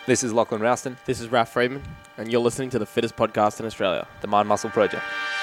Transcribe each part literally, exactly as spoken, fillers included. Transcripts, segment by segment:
This is Lachlan Rouston. This is Raf Freeman, and you're listening to the fittest podcast in Australia, The Mind Muscle Project.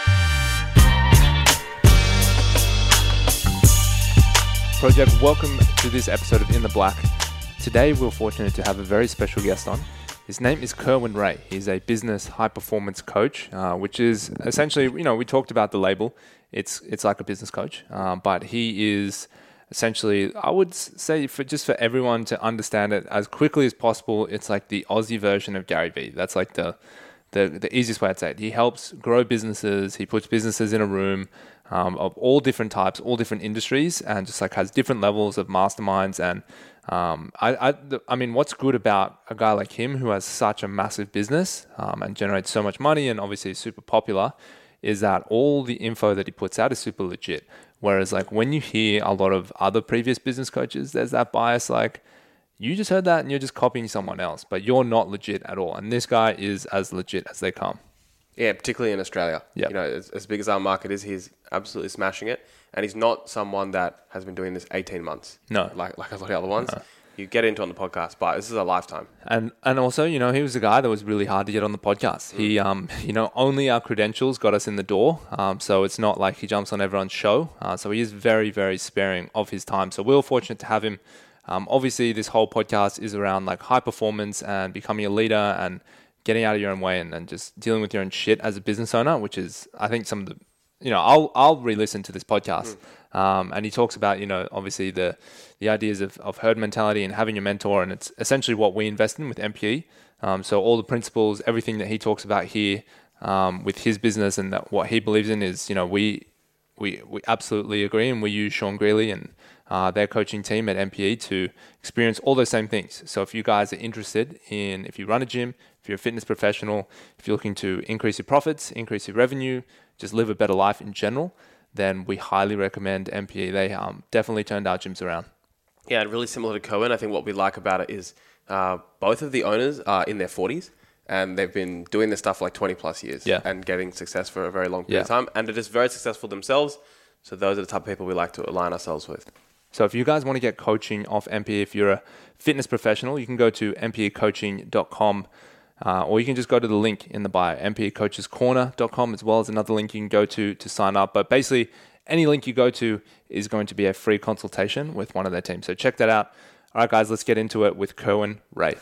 Project, welcome to this episode of In the Black. Today we're fortunate to have a very special guest on. His name is Kerwin Rae. He's a business high-performance coach, uh, which is essentially, you know, we talked about the label. It's it's like a business coach, uh, but he is essentially, I would say, for just for everyone to understand it as quickly as possible, it's like the Aussie version of Gary Vee. That's like the the, the easiest way I'd say it. He helps grow businesses. He puts businesses in a room um, of all different types, all different industries, and just like has different levels of masterminds. And um, I, I, I mean, what's good about a guy like him who has such a massive business um, and generates so much money and obviously is super popular is that all the info that he puts out is super legit. Whereas like when you hear a lot of other previous business coaches, there's that bias like, you just heard that and you're just copying someone else, but you're not legit at all. And this guy is as legit as they come. Yeah, particularly in Australia. Yep. You know, as, as big as our market is, he's absolutely smashing it. And he's not someone that has been doing this eighteen months. No. Like like a lot of the other ones. No. You get into on the podcast, but this is a lifetime. And and also, you know, he was a guy that was really hard to get on the podcast. Mm. He, um, you know, only our credentials got us in the door. Um, so it's not like he jumps on everyone's show. Uh, so he is very, very sparing of his time. So we were fortunate to have him. Um, obviously, this whole podcast is around like high performance and becoming a leader and getting out of your own way and, and just dealing with your own shit as a business owner, which is, I think, some of the, you know, I'll I'll re-listen to this podcast. Mm. Um, and he talks about, you know, obviously the the ideas of, of herd mentality and having a mentor. And it's essentially what we invest in with M P E. Um, so all the principles, everything that he talks about here um, with his business and that what he believes in is, you know, we we we absolutely agree. And we use Sean Greeley and Uh, their coaching team at M P E to experience all those same things. So if you guys are interested in, if you run a gym, if you're a fitness professional, if you're looking to increase your profits, increase your revenue, just live a better life in general, then we highly recommend M P E. They um, definitely turned our gyms around. Yeah, and really similar to Kerwin, I think what we like about it is uh, both of the owners are in their forties and they've been doing this stuff for like twenty plus years yeah. and getting success for a very long period yeah. of time. And they're just very successful themselves. So those are the type of people we like to align ourselves with. So if you guys want to get coaching off M P E, if you're a fitness professional, you can go to m p e coaching dot com uh, or you can just go to the link in the bio, m p e coaches corner dot com, as well as another link you can go to to sign up. But basically, any link you go to is going to be a free consultation with one of their teams. So check that out. All right, guys, let's get into it with Kerwin Rae.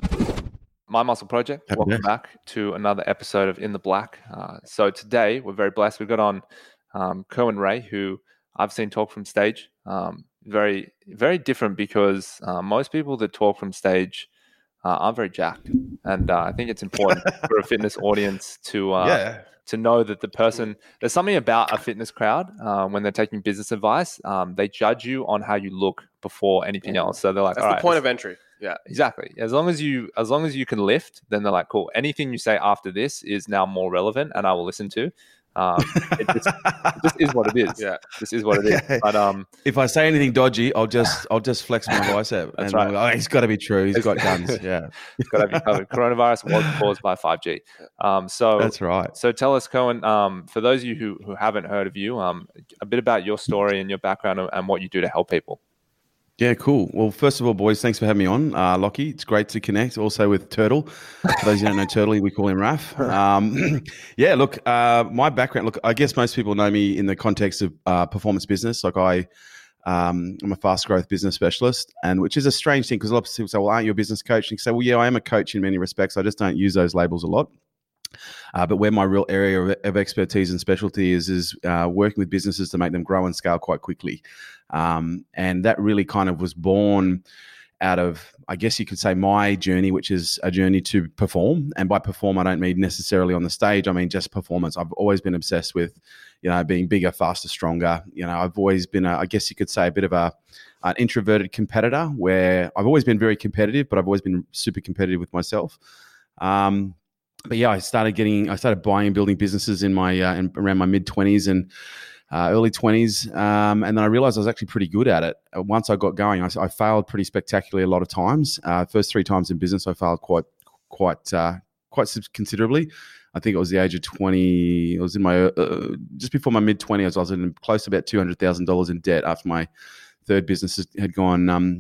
My Muscle Project, Happy welcome day. back to another episode of In the Black. Uh, so today, we're very blessed. We've got on um, Kerwin Rae, who I've seen talk from stage. Um, very, very different because uh, most people that talk from stage uh, aren't very jacked. And uh, I think it's important for a fitness audience to uh, Yeah. to know that the person, there's something about a fitness crowd uh, when they're taking business advice, um, they judge you on how you look before anything else. So they're like, That's all the right, point of entry. Yeah, exactly. As long as you, as long as you can lift, then they're like, cool. Anything you say after this is now more relevant, and I will listen to. Um, it, just, it just is what it is. Yeah, this is what it is. But um, if I say anything dodgy, I'll just I'll just flex my bicep. That's and right. I'm like, oh, he's got to be true. He's got guns. Yeah, it's got to be covered. Coronavirus was caused by five G. Um, so that's right. So tell us, Kerwin, um, for those of you who, who haven't heard of you, um, a bit about your story and your background and, and what you do to help people. Yeah, cool. Well, first of all, boys, thanks for having me on. Uh, Lockie, it's great to connect. Also with Turtle. For those who don't know Turtley, we call him Raf. Um, yeah, look, uh, my background, look, I guess most people know me in the context of uh, performance business. Like I, um, I'm a fast growth business specialist, and which is a strange thing because a lot of people say, well, aren't you a business coach? And you say, well, yeah, I am a coach in many respects. I just don't use those labels a lot. Uh, but where my real area of, of expertise and specialty is, is uh, working with businesses to make them grow and scale quite quickly. Um, and that really kind of was born out of, I guess you could say, my journey, which is a journey to perform. And by perform, I don't mean necessarily on the stage. I mean just performance. I've always been obsessed with, you know, being bigger, faster, stronger. You know, I've always been, a, I guess you could say, a bit of a an introverted competitor where I've always been very competitive, but I've always been super competitive with myself. Um, But yeah, I started getting, I started buying and building businesses in my, uh, in, around my mid twenties and uh, early twenties. Um, and then I realized I was actually pretty good at it. Uh, once I got going, I, I failed pretty spectacularly a lot of times. Uh, first three times in business, I failed quite, quite, uh, quite considerably. I think it was the age of twenty. I was in my, uh, just before my mid twenties, I was in close to about two hundred thousand dollars in debt after my third business had gone, um,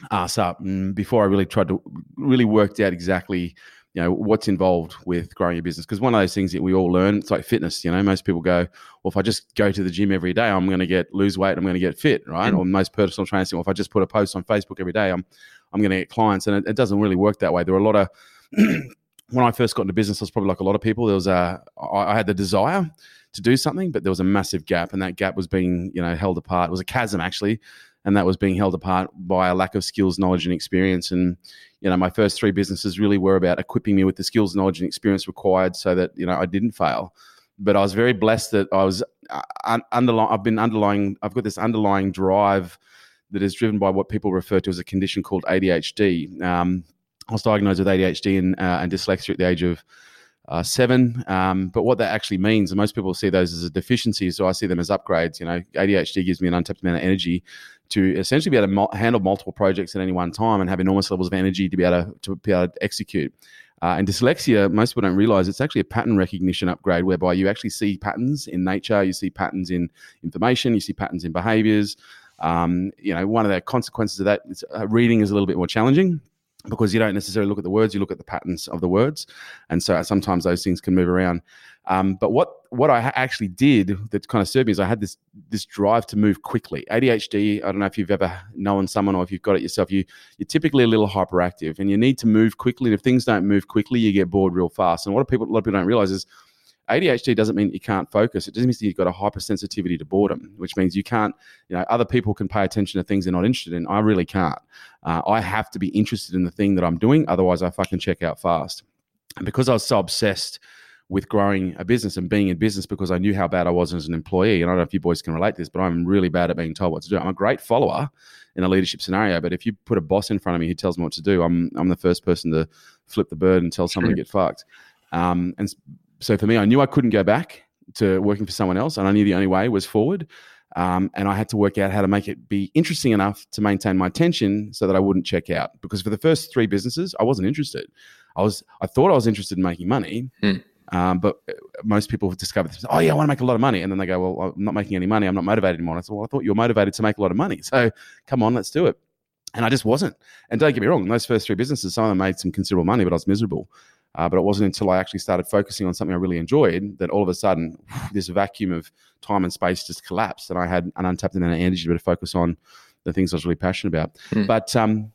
ass up. And before I really tried to really worked out exactly, you know, what's involved with growing a business. Because one of those things that we all learn, it's like fitness. You know, most people go, well, if I just go to the gym every day, I'm going to get lose weight, I'm going to get fit, right? Mm. Or most personal trainers think, well, if I just put a post on Facebook every day, I'm I'm going to get clients. And it, it doesn't really work that way. There are a lot of when I first got into business, I was probably like a lot of people. There was a I, I had the desire to do something, but there was a massive gap, and that gap was being, you know, held apart. It was a chasm actually, and that was being held apart by a lack of skills, knowledge, and experience. And you know, my first three businesses really were about equipping me with the skills, knowledge, and experience required, so that you know I didn't fail. But I was very blessed that I was uh, underlying. I've been underlying. I've got this underlying drive that is driven by what people refer to as a condition called A D H D. Um, I was diagnosed with A D H D and, uh, and dyslexia at the age of uh, seven. Um, but what that actually means, and most people see those as a deficiency, so I see them as upgrades. You know, A D H D gives me an untapped amount of energy to essentially be able to mo- handle multiple projects at any one time and have enormous levels of energy to be able to, to be able to execute. Uh, and dyslexia, most people don't realize it's actually a pattern recognition upgrade, whereby you actually see patterns in nature, you see patterns in information, you see patterns in behaviors. Um, you know, one of the consequences of that is uh, reading is a little bit more challenging, because you don't necessarily look at the words, you look at the patterns of the words. And so sometimes those things can move around. Um, but what what I actually did that kind of served me is I had this this drive to move quickly. A D H D, I don't know if you've ever known someone or if you've got it yourself, you, you're typically a little hyperactive and you need to move quickly. And if things don't move quickly, you get bored real fast. And what people, a lot of people don't realize is A D H D doesn't mean you can't focus. It just means that you've got a hypersensitivity to boredom, which means you can't, you know, other people can pay attention to things they're not interested in. I really can't. Uh, I have to be interested in the thing that I'm doing. Otherwise, I fucking check out fast. And because I was so obsessed with growing a business and being in business, because I knew how bad I was as an employee, and I don't know if you boys can relate to this, but I'm really bad at being told what to do. I'm a great follower in a leadership scenario, but if you put a boss in front of me who tells me what to do, I'm I'm the first person to flip the bird and tell someone to get fucked. Um, and So for me, I knew I couldn't go back to working for someone else, and I knew the only way was forward. Um, and I had to work out how to make it be interesting enough to maintain my attention so that I wouldn't check out. Because for the first three businesses, I wasn't interested. I was, I thought I was interested in making money, hmm. um, but most people have discovered this. Oh yeah, I want to make a lot of money, and then they go, "Well, I'm not making any money. I'm not motivated anymore." And I said, "Well, I thought you were motivated to make a lot of money. So come on, let's do it." And I just wasn't. And don't get me wrong, those first three businesses, some of them made some considerable money, but I was miserable. Uh, but it wasn't until I actually started focusing on something I really enjoyed that all of a sudden this vacuum of time and space just collapsed, and I had an untapped amount of energy to be able to focus on the things I was really passionate about. Mm. But um,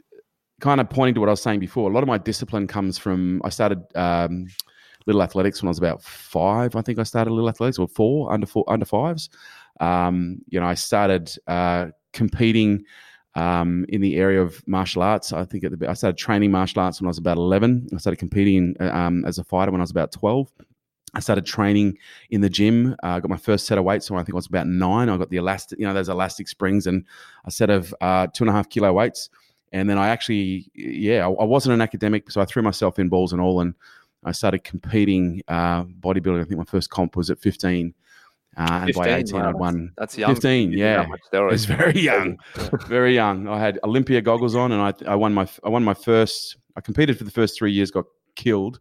kind of pointing to what I was saying before, a lot of my discipline comes from, I started um, Little Athletics when I was about five. I think I started Little Athletics, or four, under four, under fives. Um, you know, I started uh, competing Um, in the area of martial arts. I think at the, I started training martial arts when I was about eleven. I started competing um, as a fighter when I was about twelve. I started training in the gym. I uh, got my first set of weights when I think I was about nine. I got the elastic, you know, those elastic springs and a set of uh, two and a half kilo weights. And then I actually, yeah, I, I wasn't an academic, so I threw myself in balls and all, and I started competing uh, bodybuilding. I think my first comp was at fifteen. Uh, and by eighteen, wow, I'd won. That's young. fifteen, yeah. It's very young, very young. I had Olympia goggles on, and I, I won my, I won my first. I competed for the first three years, got killed,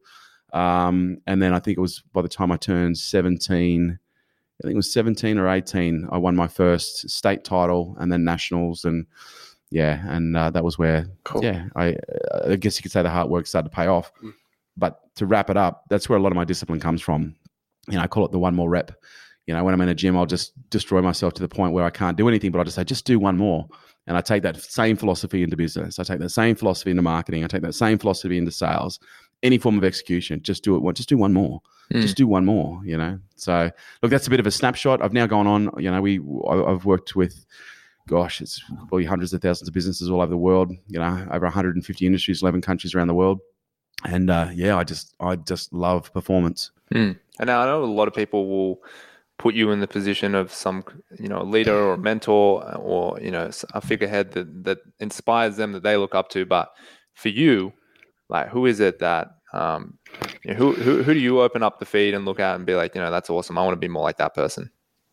um, and then I think it was by the time I turned seventeen. I think it was seventeen or eighteen. I won my first state title, and then nationals, and yeah, and uh, that was where, cool. yeah, I, I guess you could say the hard work started to pay off. Mm. But to wrap it up, that's where a lot of my discipline comes from. You know, I call it the one more rep. You know, when I'm in a gym, I'll just destroy myself to the point where I can't do anything, but I'll just say, just do one more. And I take that same philosophy into business. I take that same philosophy into marketing. I take that same philosophy into sales, any form of execution. Just do it. Just do one more. Mm. Just do one more, you know. So, look, that's a bit of a snapshot. I've now gone on, you know, we I've worked with, gosh, it's probably hundreds of thousands of businesses all over the world, you know, over one hundred fifty industries, eleven countries around the world. And, uh, yeah, I just I just love performance. Mm. And now I know a lot of people will put you in the position of some, you know, leader or mentor or, you know, a figurehead that, that inspires them, that they look up to. But for you, like, who is it that, um, you know, who, who, who do you open up the feed and look at and be like, you know, that's awesome. I want to be more like that person.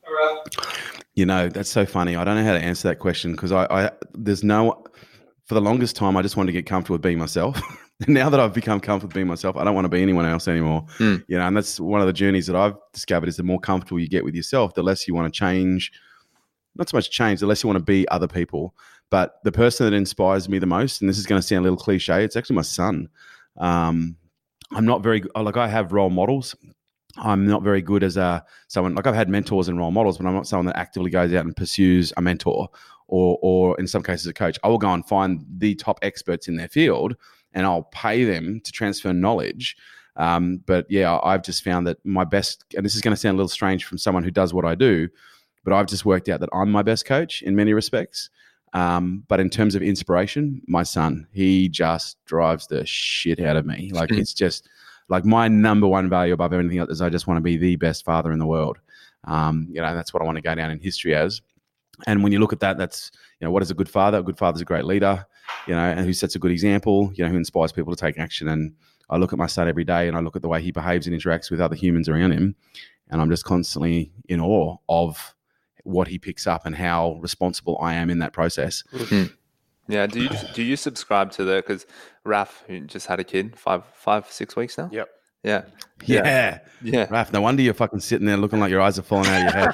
You know, that's so funny. I don't know how to answer that question because I, I, there's no, for the longest time, I just wanted to get comfortable with being myself. Now that I've become comfortable being myself, I don't want to be anyone else anymore. Mm. You know, and that's one of the journeys that I've discovered is the more comfortable you get with yourself, the less you want to change, not so much change, the less you want to be other people. But the person that inspires me the most, and this is going to sound a little cliche, it's actually my son. Um, I'm not very like I have role models. I'm not very good as a someone like I've had mentors and role models, but I'm not someone that actively goes out and pursues a mentor or, or in some cases a coach. I will go and find the top experts in their field, and I'll pay them to transfer knowledge. Um, but yeah, I've just found that my best, and this is going to sound a little strange from someone who does what I do, but I've just worked out that I'm my best coach in many respects. Um, but in terms of inspiration, my son, he just drives the shit out of me. Like it's just like my number one value above everything else is I just want to be the best father in the world. Um, you know, that's what I want to go down in history as. And when you look at that, that's, you know, what is a good father? A good father is a great leader, you know, and who sets a good example, you know, who inspires people to take action. And I look at my son every day and I look at the way he behaves and interacts with other humans around him. And I'm just constantly in awe of what he picks up and how responsible I am in that process. Mm-hmm. Yeah. Do you do you subscribe to the, because Raf, who just had a kid, five, five, six weeks now? Yep. Yeah. Yeah. Yeah. yeah. Raf, no wonder you're fucking sitting there looking like your eyes are falling out of your head.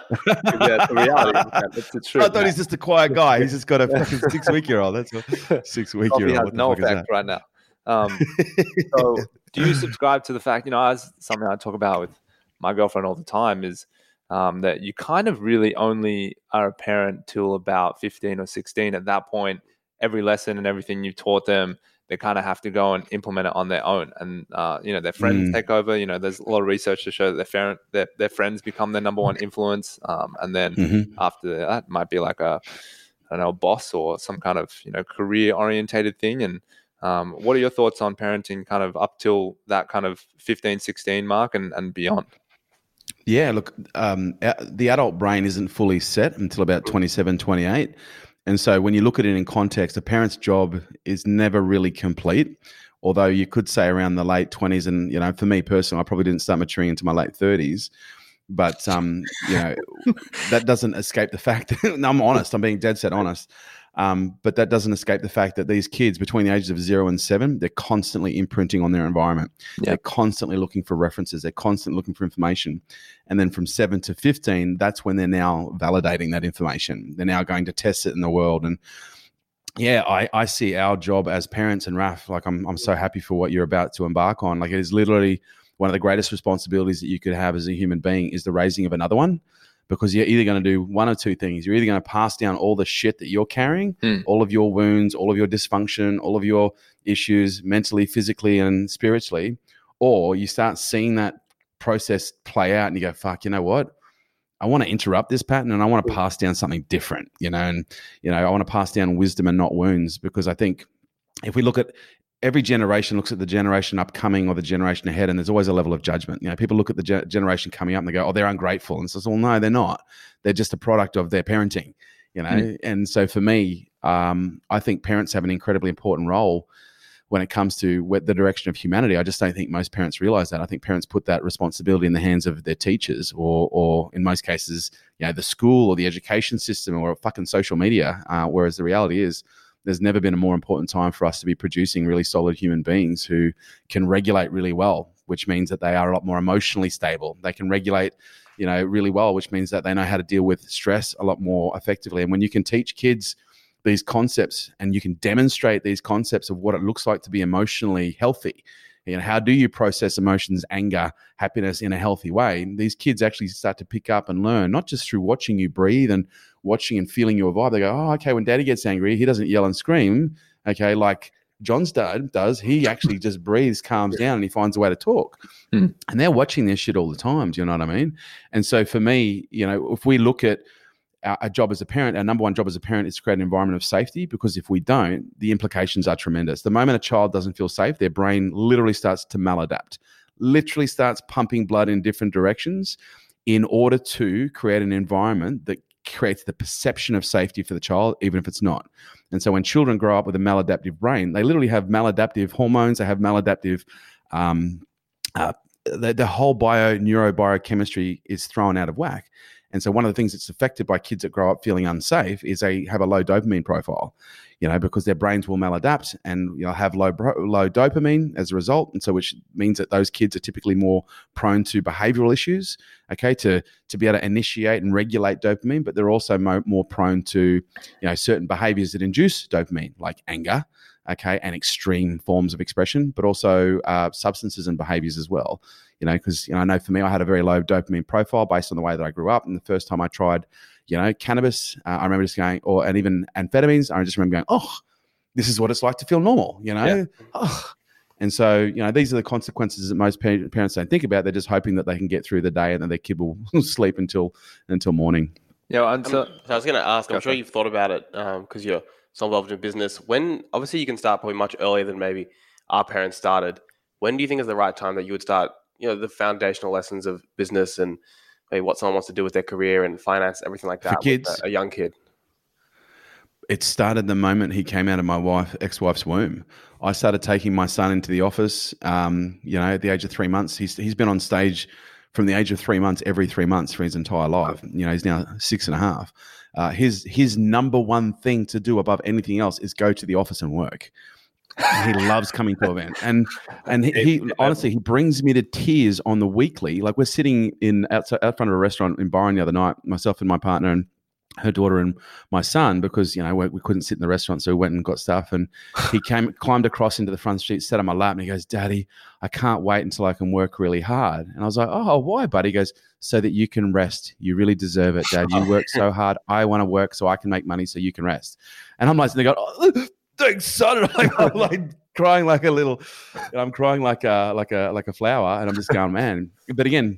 Yeah, the reality. That's the truth. I thought he's just a quiet guy. He's just got a fucking six week year old. That's a six week year old. No effect right now. Um, so do you subscribe to the fact, you know, as something I talk about with my girlfriend all the time is um, that you kind of really only are a parent till about fifteen or sixteen. At that point, every lesson and everything you've taught them, they kind of have to go and implement it on their own. And, uh, you know, their friends mm. take over. You know, there's a lot of research to show that their, parent, their, their friends become their number one influence. Um, and then mm-hmm. after that, might be like a, I don't know, a boss or some kind of, you know, career-orientated thing. And um, what are your thoughts on parenting kind of up till that kind of fifteen, sixteen mark and, and beyond? Yeah, look, um, the adult brain isn't fully set until about twenty-seven, twenty-eight. And so when you look at it in context, a parent's job is never really complete, although you could say around the late twenties. And, you know, for me personally, I probably didn't start maturing into my late thirties. But, um, you know, that doesn't escape the fact that, no, I'm honest, I'm being dead set honest. Um, but that doesn't escape the fact that these kids between the ages of zero and seven, they're constantly imprinting on their environment. Yep. They're constantly looking for references. They're constantly looking for information. And then from seven to fifteen, that's when they're now validating that information. They're now going to test it in the world. And yeah, I, I see our job as parents, and Raf, like I'm, I'm so happy for what you're about to embark on. Like it is literally one of the greatest responsibilities that you could have as a human being is the raising of another one. Because you're either going to do one or two things. You're either going to pass down all the shit that you're carrying, mm. all of your wounds, all of your dysfunction, all of your issues mentally, physically, and spiritually, or you start seeing that process play out and you go, fuck, you know what? I want to interrupt this pattern and I want to pass down something different, you know, and, you know, I want to pass down wisdom and not wounds, because I think if we look at every generation looks at the generation upcoming or the generation ahead, and there's always a level of judgment. You know, people look at the ge- generation coming up and they go, "Oh, they're ungrateful," and says, "Well, no, they're not. They're just a product of their parenting." You know, mm. and so for me, um, I think parents have an incredibly important role when it comes to what the direction of humanity. I just don't think most parents realize that. I think parents put that responsibility in the hands of their teachers, or, or in most cases, you know, the school or the education system or fucking social media. Uh, whereas the reality is, there's never been a more important time for us to be producing really solid human beings who can regulate really well, which means that they are a lot more emotionally stable. They can regulate, you know, really well, which means that they know how to deal with stress a lot more effectively. And when you can teach kids these concepts and you can demonstrate these concepts of what it looks like to be emotionally healthy, you know, how do you process emotions, anger, happiness in a healthy way? These kids actually start to pick up and learn, not just through watching you breathe and watching and feeling your vibe. They go, oh, okay, when daddy gets angry, he doesn't yell and scream. Okay, like John's dad does. He actually just breathes, calms down, and he finds a way to talk. Mm. And they're watching this shit all the time. Do you know what I mean? And so for me, you know, if we look at our, our job as a parent, our number one job as a parent is to create an environment of safety, because if we don't, the implications are tremendous. The moment a child doesn't feel safe, their brain literally starts to maladapt, literally starts pumping blood in different directions in order to create an environment that creates the perception of safety for the child, even if it's not. And so when children grow up with a maladaptive brain, they literally have maladaptive hormones, they have maladaptive, um, uh, the, the whole bio, neurobiochemistry is thrown out of whack. And so one of the things that's affected by kids that grow up feeling unsafe is they have a low dopamine profile, you know, because their brains will maladapt and, you know, have low low dopamine as a result. And so which means that those kids are typically more prone to behavioral issues, okay, to, to be able to initiate and regulate dopamine, but they're also mo- more prone to, you know, certain behaviors that induce dopamine, like anger, okay, and extreme forms of expression, but also uh, substances and behaviors as well. You know, because, you know, I know for me, I had a very low dopamine profile based on the way that I grew up. And the first time I tried, you know, cannabis, uh, I remember just going, or and even amphetamines, I just remember going, oh, this is what it's like to feel normal, you know? Yeah. Oh. And so, you know, these are the consequences that most parents don't think about. They're just hoping that they can get through the day and then their kid will sleep until until morning. Yeah, and so, so I was going to ask, I'm sure you've thought about it because um, you're so involved in business. When, obviously you can start probably much earlier than maybe our parents started. When do you think is the right time that you would start, you know, the foundational lessons of business and maybe what someone wants to do with their career and finance, everything like that? For kids, with a, a young kid. It started the moment he came out of my wife, ex-wife's womb. I started taking my son into the office, um, you know, at the age of three months. He's he's been on stage from the age of three months every three months for his entire life. You know, he's now six and a half. Uh, his his number one thing to do above anything else is go to the office and work. He loves coming to events, and and he, he honestly he brings me to tears on the weekly. Like we're sitting in outside out front of a restaurant in Byron the other night, myself and my partner and her daughter and my son, because, you know, we, we couldn't sit in the restaurant, so we went and got stuff. And he came, climbed across into the front seat, sat on my lap, and he goes, "Daddy, I can't wait until I can work really hard." And I was like, "Oh, why, buddy?" He goes, "So that you can rest. You really deserve it, Dad. You work so hard. I want to work so I can make money so you can rest." And I'm like, they go, "Oh, thanks, son." And I'm like, like crying like a little, and I'm crying like a like a like a flower, and I'm just going, man. But again,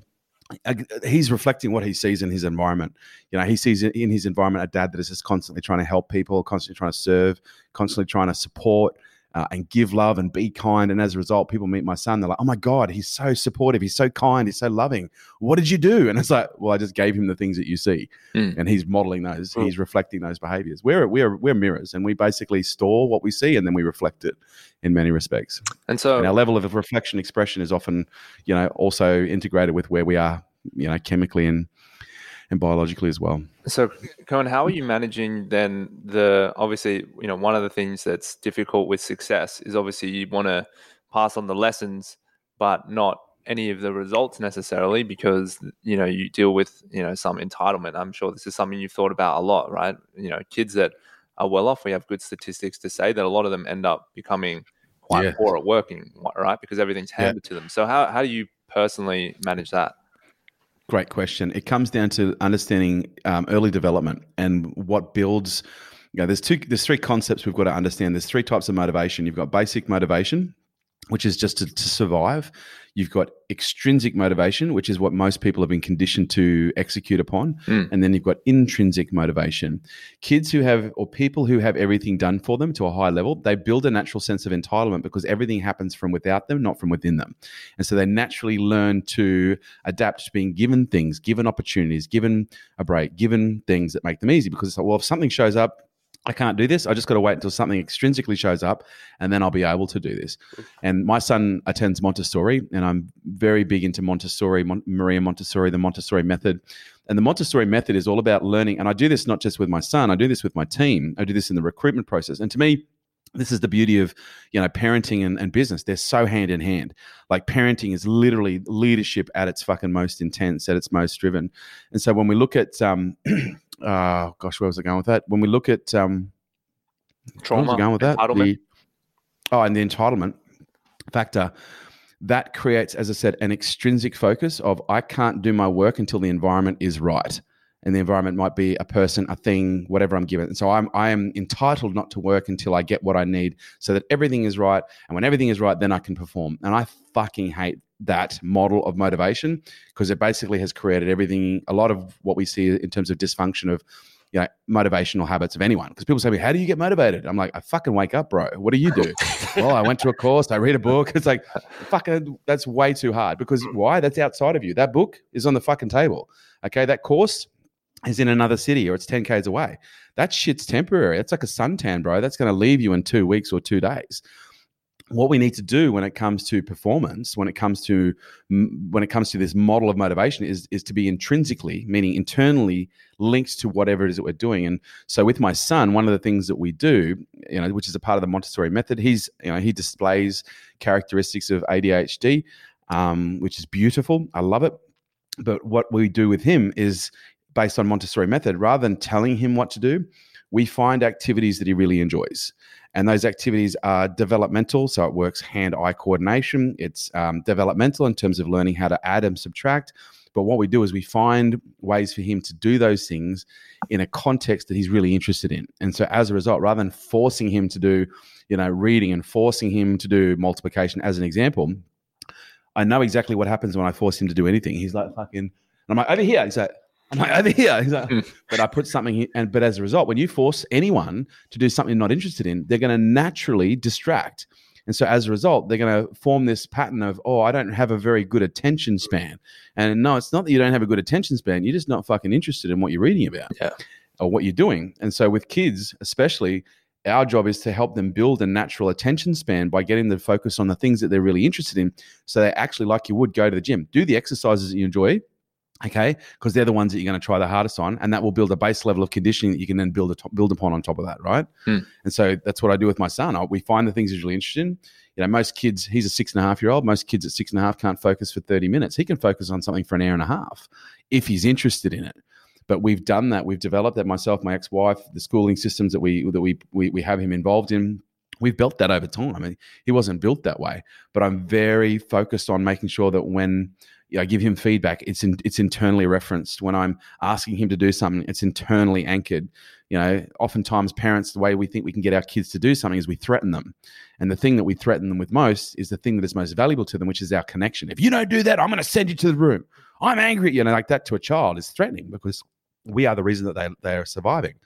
he's reflecting what he sees in his environment. You know, he sees in his environment a dad that is just constantly trying to help people, constantly trying to serve, constantly trying to support uh, and give love and be kind. And as a result, people meet my son, they're like, "Oh my God, he's so supportive. He's so kind. He's so loving. What did you do?" And it's like, well, I just gave him the things that you see. Mm. And he's modeling those. Mm. He's reflecting those behaviors. We're, we're, we're mirrors, and we basically store what we see and then we reflect it in many respects. And so and our level of reflection expression is often, you know, also integrated with where we are, you know, chemically and and biologically as well. So, Cohen, how are you managing then the, obviously, you know, one of the things that's difficult with success is obviously you want to pass on the lessons, but not any of the results necessarily, because, you know, you deal with, you know, some entitlement. I'm sure this is something you've thought about a lot, right? You know, kids that are well off, we have good statistics to say that a lot of them end up becoming quite yeah. poor at working, right? Because everything's handed yeah. to them. So how, how do you personally manage that? Great question. It comes down to understanding um, early development and what builds. You know, there's two, there's three concepts we've got to understand. There's three types of motivation. You've got basic motivation, which is just to, to survive. You've got extrinsic motivation, which is what most people have been conditioned to execute upon. Mm. And then you've got intrinsic motivation. Kids who have, or people who have everything done for them to a high level, they build a natural sense of entitlement because everything happens from without them, not from within them. And so they naturally learn to adapt to being given things, given opportunities, given a break, given things that make them easy. Because it's like, well, if something shows up, I can't do this. I just got to wait until something extrinsically shows up and then I'll be able to do this. And my son attends Montessori, and I'm very big into Montessori, Mon- Maria Montessori, the Montessori method. And the Montessori method is all about learning. And I do this not just with my son, I do this with my team. I do this in the recruitment process. And to me, this is the beauty of, you know, parenting and, and business. They're so hand in hand. Like parenting is literally leadership at its fucking most intense, at its most driven. And so when we look at, um, uh, gosh, where was I going with that? When we look at um, trauma, where was I going with that? Entitlement. The, oh, and the entitlement factor. That creates, as I said, an extrinsic focus of I can't do my work until the environment is right. And the environment might be a person, a thing, whatever I'm given. And so I'm I am entitled not to work until I get what I need so that everything is right. And when everything is right, then I can perform. And I fucking hate that model of motivation because it basically has created everything, a lot of what we see in terms of dysfunction of, you know, motivational habits of anyone. Because people say to me, how do you get motivated? I'm like, I fucking wake up, bro. What do you do? Well, I went to a course, I read a book. It's like, fucking, that's way too hard. Because why? That's outside of you. That book is on the fucking table. Okay, that course is in another city or it's ten kays away. That shit's temporary. It's like a suntan, bro. That's going to leave you in two weeks or two days. what we need to do when it comes to performance, when it comes to when it comes to this model of motivation, is is to be intrinsically, meaning internally, linked to whatever it is that we're doing. And so, with my son, one of the things that we do, you know, which is a part of the Montessori method, he's you know he displays characteristics of A D H D, um, which is beautiful. I love it. But what we do with him is based on Montessori method. Rather than telling him what to do, we find activities that he really enjoys. And those activities are developmental, so it works hand-eye coordination. It's um, developmental in terms of learning how to add and subtract. But what we do is we find ways for him to do those things in a context that he's really interested in. And so as a result, rather than forcing him to do, you know, reading and forcing him to do multiplication as an example, I know exactly what happens when I force him to do anything. He's like, fucking, and I'm like, over here. He's like, I'm like, over here. He's like, but I put something here. And, but as a result, when you force anyone to do something they're not interested in, they're going to naturally distract. And so as a result, they're going to form this pattern of, oh, I don't have a very good attention span. And no, it's not that you don't have a good attention span. You're just not fucking interested in what you're reading about yeah. or what you're doing. And so with kids, especially, our job is to help them build a natural attention span by getting them to focus on the things that they're really interested in. So they actually, like you would, go to the gym, do the exercises that you enjoy, okay, because they're the ones that you're going to try the hardest on, and that will build a base level of conditioning that you can then build a top, build upon on top of that, right? Hmm. And so that's what I do with my son. I, we find the things he's really interested in. You know, most kids, he's a six and a half year old. Most kids at six and a half can't focus for thirty minutes. He can focus on something for an hour and a half if he's interested in it. But we've done that. We've developed that. Myself, my ex-wife, the schooling systems that we that we we, we have him involved in. We've built that over time. I mean, he wasn't built that way, but I'm very focused on making sure that when you know, I give him feedback, it's in, it's internally referenced. When I'm asking him to do something, it's internally anchored. You know, oftentimes parents, the way we think we can get our kids to do something is we threaten them. And the thing that we threaten them with most is the thing that is most valuable to them, which is our connection. If you don't do that, I'm going to send you to the room. I'm angry. You know, like that to a child is threatening because we are the reason that they, they are surviving.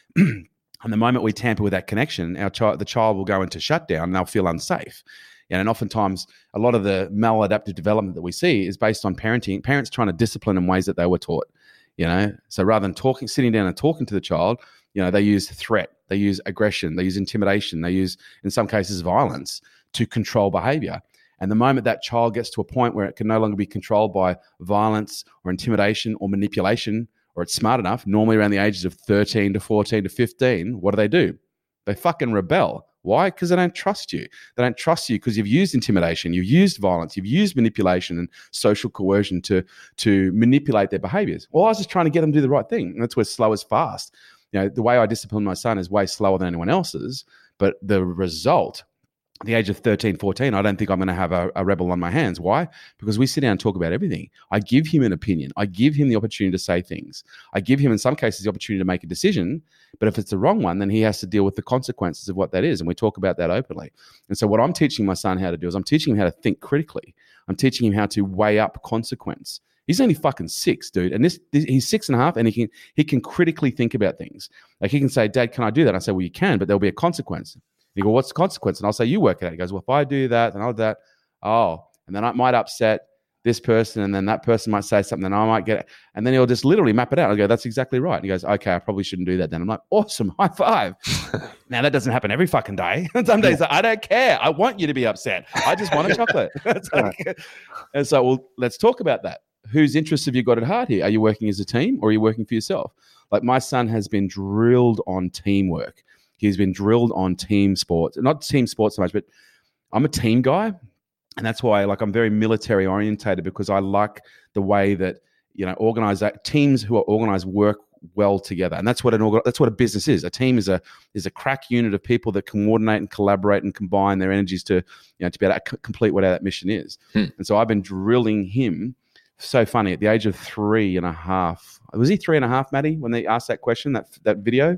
And the moment we tamper with that connection, our child, the child will go into shutdown and they'll feel unsafe. And oftentimes, a lot of the maladaptive development that we see is based on parenting, parents trying to discipline in ways that they were taught. You know, so rather than talking, sitting down and talking to the child, you know, they use threat, they use aggression, they use intimidation, they use, in some cases, violence to control behavior. And the moment that child gets to a point where it can no longer be controlled by violence or intimidation or manipulation, or it's smart enough, normally around the ages of thirteen to fourteen to fifteen, what do they do? They fucking rebel. Why? Because they don't trust you. They don't trust you because you've used intimidation, you've used violence, you've used manipulation and social coercion to, to manipulate their behaviors. Well, I was just trying to get them to do the right thing. And that's where slow is fast. You know, the way I discipline my son is way slower than anyone else's, but the result, at the age of thirteen, fourteen, I don't think I'm going to have a, a rebel on my hands. Why? Because we sit down and talk about everything. I give him an opinion. I give him the opportunity to say things. I give him, in some cases, the opportunity to make a decision. But if it's the wrong one, then he has to deal with the consequences of what that is. And we talk about that openly. And so what I'm teaching my son how to do is I'm teaching him how to think critically. I'm teaching him how to weigh up consequence. He's only fucking six, dude. And this, this he's six and a half, and he can he can critically think about things. Like he can say, Dad, can I do that? And I say, well, you can, but there'll be a consequence. You go, what's the consequence? And I'll say, you work it out. He goes, well, if I do that, then I'll do that. Oh, and then I might upset this person, and then that person might say something, and I might get it. And then he'll just literally map it out. I go, that's exactly right. And he goes, okay, I probably shouldn't do that then. I'm like, awesome, high five. Now, that doesn't happen every fucking day. Some days I don't care. I want you to be upset. I just want a chocolate. Like, and so, well, let's talk about that. Whose interests have you got at heart here? Are you working as a team, or are you working for yourself? Like my son has been drilled on teamwork. He's been drilled on team sports, not team sports so much, but I'm a team guy. And that's why like I'm very military orientated, because I like the way that, you know, organize that teams who are organized work well together. And that's what an organ, that's what a business is. A team is a is a crack unit of people that coordinate and collaborate and combine their energies to, you know, to be able to c- complete whatever that mission is. Hmm. And so I've been drilling him. So funny, at the age of three and a half, was he three and a half, Maddie, when they asked that question, that that video?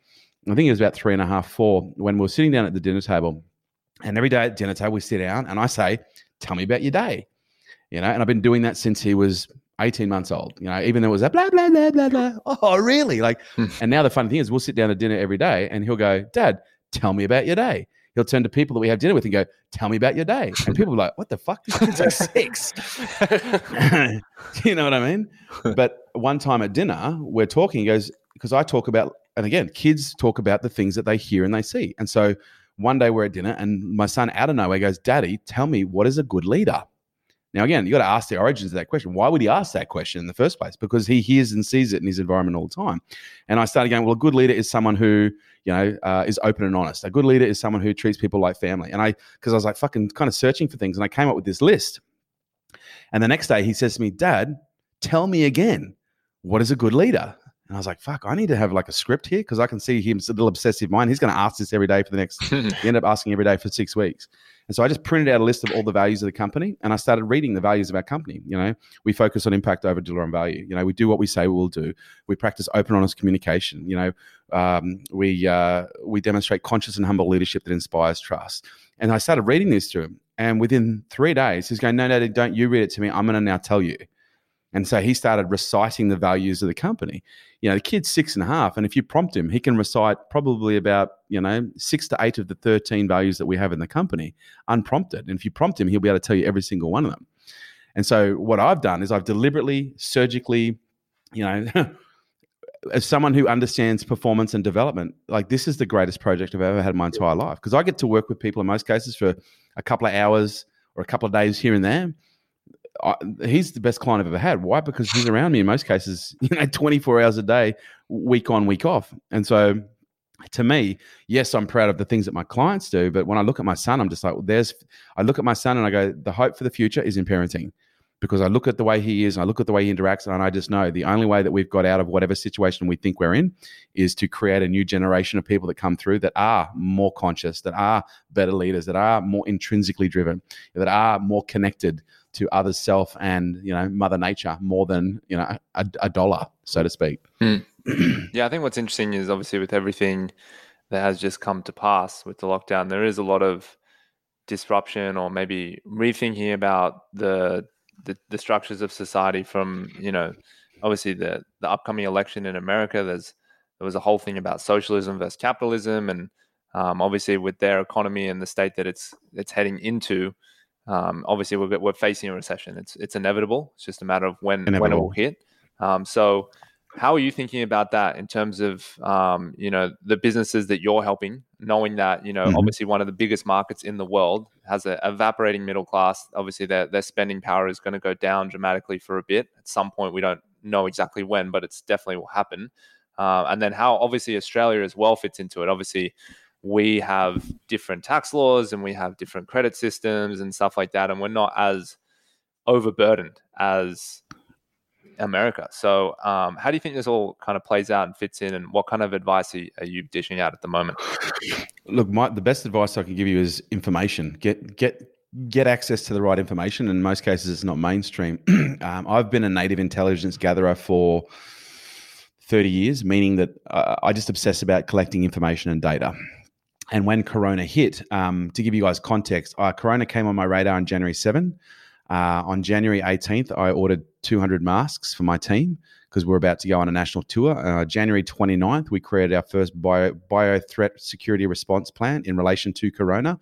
I think it was about three and a half, four, when we were sitting down at the dinner table. And every day at dinner table, we sit down and I say, tell me about your day. You know, and I've been doing that since he was eighteen months old. You know, even though it was a blah, blah, blah, blah, blah. Oh, really? Like, and now the funny thing is we'll sit down at dinner every day and he'll go, Dad, tell me about your day. He'll turn to people that we have dinner with and go, tell me about your day. And people are like, what the fuck? This kid's like six. You know what I mean? But one time at dinner, we're talking, he goes, because I talk about, and again, kids talk about the things that they hear and they see. And so one day we're at dinner and my son out of nowhere goes, Daddy, tell me, what is a good leader? Now, again, you got to ask the origins of that question. Why would he ask that question in the first place? Because he hears and sees it in his environment all the time. And I started going, well, a good leader is someone who, you know, uh, is open and honest. A good leader is someone who treats people like family. And I, because I was like fucking kind of searching for things, and I came up with this list. And the next day he says to me, Dad, tell me again, what is a good leader? And I was like, fuck, I need to have like a script here, because I can see him, a little obsessive mind. He's going to ask this every day for the next, he ended up asking every day for six weeks. And so I just printed out a list of all the values of the company, and I started reading the values of our company. You know, we focus on impact over deliver on value. You know, we do what we say we will do. We practice open, honest communication. You know, um, we uh, we demonstrate conscious and humble leadership that inspires trust. And I started reading this to him, and within three days, he's going, no, no, don't you read it to me. I'm going to now tell you. And so he started reciting the values of the company. You know, the kid's six and a half, and if you prompt him, he can recite probably about, you know, six to eight of the thirteen values that we have in the company unprompted. And if you prompt him, he'll be able to tell you every single one of them. And so what I've done is I've deliberately, surgically, you know, as someone who understands performance and development, like this is the greatest project I've ever had in my entire life, because I get to work with people in most cases for a couple of hours or a couple of days here and there. I, he's the best client I've ever had. Why? Because he's around me in most cases, you know, twenty-four hours a day, week on, week off. And so to me, yes, I'm proud of the things that my clients do. But when I look at my son, I'm just like, well, there's, I look at my son and I go, the hope for the future is in parenting, because I look at the way he is and I look at the way he interacts, and I just know the only way that we've got out of whatever situation we think we're in is to create a new generation of people that come through that are more conscious, that are better leaders, that are more intrinsically driven, that are more connected to others' self and, you know, Mother Nature more than, you know, a, a dollar, so to speak. Mm. Yeah, I think what's interesting is obviously with everything that has just come to pass with the lockdown, there is a lot of disruption, or maybe rethinking about the the, the structures of society from, you know, obviously the, the upcoming election in America. There's there was a whole thing about socialism versus capitalism, and um, obviously with their economy and the state that it's it's heading into, Um, obviously, we're we're facing a recession. It's it's inevitable. It's just a matter of when inevitable. when it will hit. Um, so, how are you thinking about that in terms of um, you know, the businesses that you're helping, knowing that, you know, mm-hmm. obviously one of the biggest markets in the world has an evaporating middle class. Obviously, their their spending power is going to go down dramatically for a bit. At some point, we don't know exactly when, but it's definitely will happen. Uh, and then how obviously Australia as well fits into it. Obviously, we have different tax laws and we have different credit systems and stuff like that. And we're not as overburdened as America. So um, how do you think this all kind of plays out and fits in, and what kind of advice are you, are you dishing out at the moment? Look, my, the best advice I can give you is information. Get, get, get access to the right information. In most cases, it's not mainstream. um, I've been a native intelligence gatherer for thirty years, meaning that uh, I just obsess about collecting information and data. And when Corona hit, um, to give you guys context, uh, Corona came on my radar on January seventh. Uh, on January eighteenth, I ordered two hundred masks for my team because we're about to go on a national tour. Uh, January twenty-ninth, we created our first bio, bio threat security response plan in relation to Corona.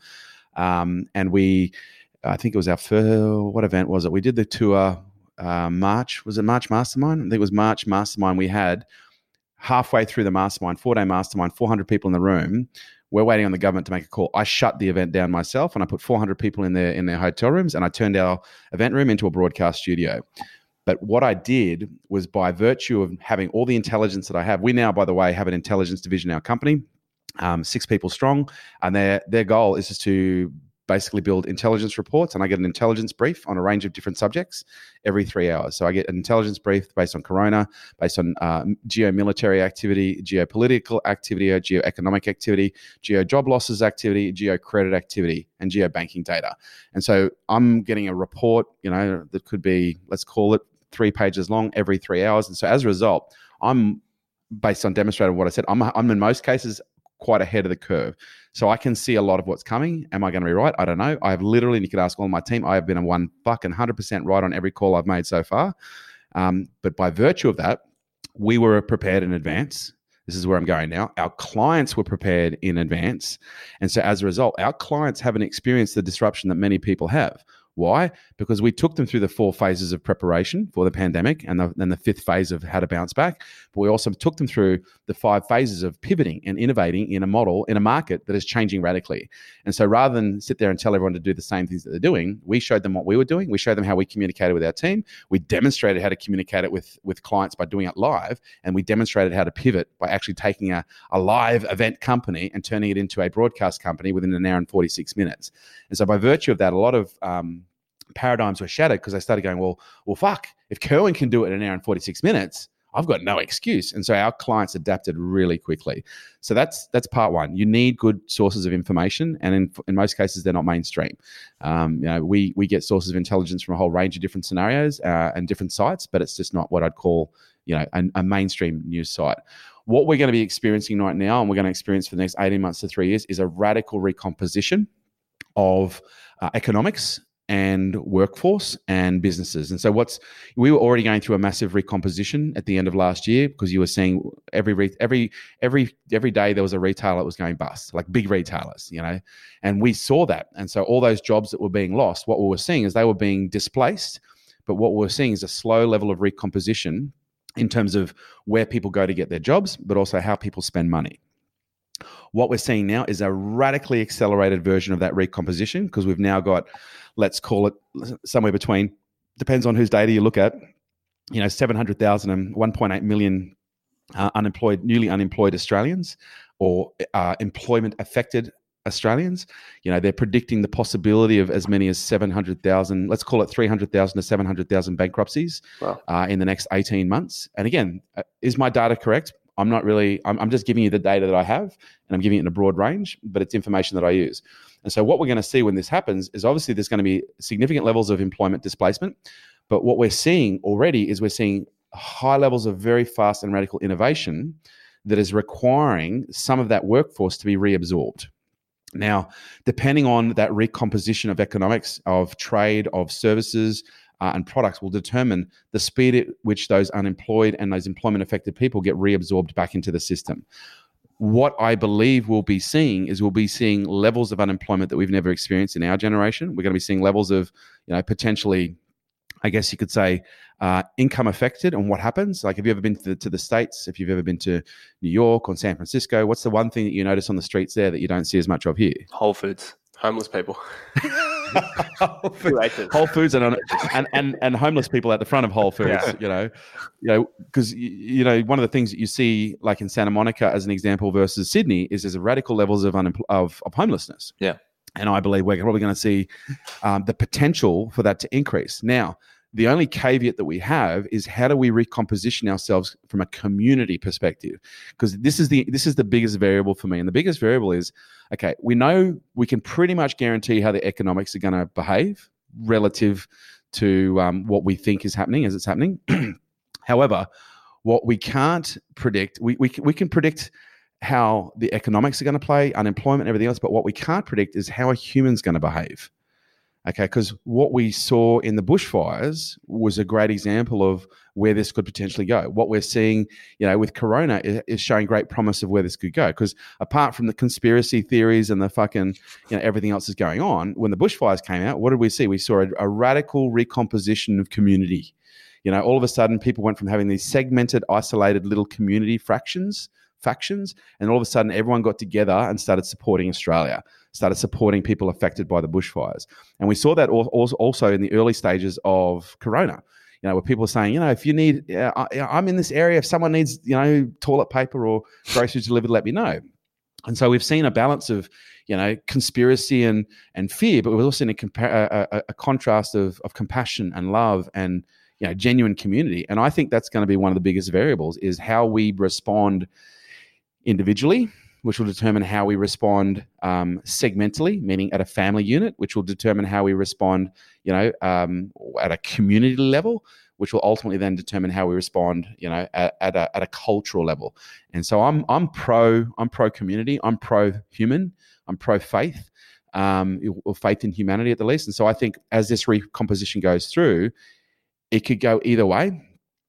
Um, and we, I think it was our first, what event was it? We did the tour uh, March, was it March Mastermind? I think it was March Mastermind. We had halfway through the mastermind, four-day mastermind, four hundred people in the room. We're waiting on the government to make a call. I shut the event down myself, and I put four hundred people in their in their hotel rooms, and I turned our event room into a broadcast studio. But what I did was, by virtue of having all the intelligence that I have, we now, by the way, have an intelligence division in our company, um, six people strong, and their their goal is just to basically build intelligence reports, and I get an intelligence brief on a range of different subjects every three hours. So I get an intelligence brief based on Corona, based on uh, geo-military activity, geopolitical activity, or geo-economic activity, geo-job losses activity, geo-credit activity, and geo-banking data. And so I'm getting a report, you know, that could be, let's call it three pages long every three hours. And so as a result, I'm, based on demonstrating what I said, I'm, I'm in most cases quite ahead of the curve. So I can see a lot of what's coming. Am I going to be right? I don't know. I have literally, and you could ask all my team, I have been a one fucking one hundred percent right on every call I've made so far. Um, but by virtue of that, we were prepared in advance. This is where I'm going now. Our clients were prepared in advance. And so as a result, our clients haven't experienced the disruption that many people have. Why? Because we took them through the four phases of preparation for the pandemic and the, and the fifth phase of how to bounce back. But we also took them through the five phases of pivoting and innovating in a model, in a market that is changing radically. And so rather than sit there and tell everyone to do the same things that they're doing, we showed them what we were doing. We showed them how we communicated with our team. We demonstrated how to communicate it with, with clients by doing it live. And we demonstrated how to pivot by actually taking a, a live event company and turning it into a broadcast company within an hour and forty-six minutes. And so by virtue of that, a lot of um, paradigms were shattered because they started going, well, well, fuck, if Kerwin can do it in an hour and forty-six minutes, I've got no excuse. And so our clients adapted really quickly. So that's that's part one. You need good sources of information, and in in most cases, they're not mainstream. Um, you know, we we get sources of intelligence from a whole range of different scenarios uh, and different sites, but it's just not what I'd call, you know, a, a mainstream news site. What we're going to be experiencing right now, and we're going to experience for the next eighteen months to three years, is a radical recomposition of uh, economics and workforce and businesses. And so what's we were already going through a massive recomposition at the end of last year, because you were seeing every re, every every every day there was a retailer that was going bust, like big retailers, you know, and we saw that. And so all those jobs that were being lost, what we were seeing is they were being displaced, but what we we're seeing is a slow level of recomposition in terms of where people go to get their jobs, but also how people spend money. What we're seeing now is a radically accelerated version of that recomposition, because we've now got, let's call it somewhere between, depends on whose data you look at, you know, seven hundred thousand and one point eight million uh, unemployed, newly unemployed Australians, or uh, employment affected Australians. You know, they're predicting the possibility of as many as seven hundred thousand, let's call it three hundred thousand to seven hundred thousand bankruptcies wow. uh, in the next eighteen months. And again, uh, is my data correct? I'm not really, I'm, I'm just giving you the data that I have, and I'm giving it in a broad range, but it's information that I use. And so what we're going to see when this happens is obviously there's going to be significant levels of employment displacement. But what we're seeing already is we're seeing high levels of very fast and radical innovation that is requiring some of that workforce to be reabsorbed. Now, depending on that recomposition of economics, of trade, of services, Uh, and products will determine the speed at which those unemployed and those employment affected people get reabsorbed back into the system. What I believe we'll be seeing is we'll be seeing levels of unemployment that we've never experienced in our generation. We're going to be seeing levels of, you know, potentially, I guess you could say, uh, income affected. And what happens? Like, have you ever been to the, to the States? If you've ever been to New York or San Francisco, what's the one thing that you notice on the streets there that you don't see as much of here? Whole Foods. Homeless people. Whole Foods, Whole Foods and, and and and homeless people at the front of Whole Foods, yeah. you know, you know, because you know one of the things that you see, like in Santa Monica as an example versus Sydney, is there's a radical levels of unempl- of of homelessness. Yeah, and I believe we're probably going to see um, the potential for that to increase. Now, the only caveat that we have is how do we recomposition ourselves from a community perspective? Because this is the this is the biggest variable for me, and the biggest variable is, okay, we know we can pretty much guarantee how the economics are going to behave relative to um, what we think is happening as it's happening. However, what we can't predict, we we we can predict how the economics are going to play, unemployment, and everything else, but what we can't predict is how a human's going to behave. Okay, because what we saw in the bushfires was a great example of where this could potentially go. What we're seeing, you know, with Corona is, is showing great promise of where this could go. Because apart from the conspiracy theories and the fucking, you know, everything else is going on, when the bushfires came out, what did we see? We saw a, a radical recomposition of community. You know, all of a sudden, people went from having these segmented, isolated little community fractions, factions, and all of a sudden, everyone got together and started supporting Australia. Started supporting people affected by the bushfires. And we saw that also in the early stages of Corona, you know, where people are saying, you know, if you need, uh, I, I'm in this area, if someone needs, you know, toilet paper or groceries delivered, let me know. And so we've seen a balance of, you know, conspiracy and and fear, but we've also seen a, compa- a, a contrast of, of compassion and love and, you know, genuine community. And I think that's going to be one of the biggest variables is how we respond individually, which will determine how we respond um, segmentally, meaning at a family unit, which will determine how we respond, you know, um, at a community level, which will ultimately then determine how we respond, you know, at, at a at a cultural level. And so I'm I'm pro I'm pro community, I'm pro human, I'm pro faith, um, or faith in humanity at the least. And so I think as this recomposition goes through, it could go either way.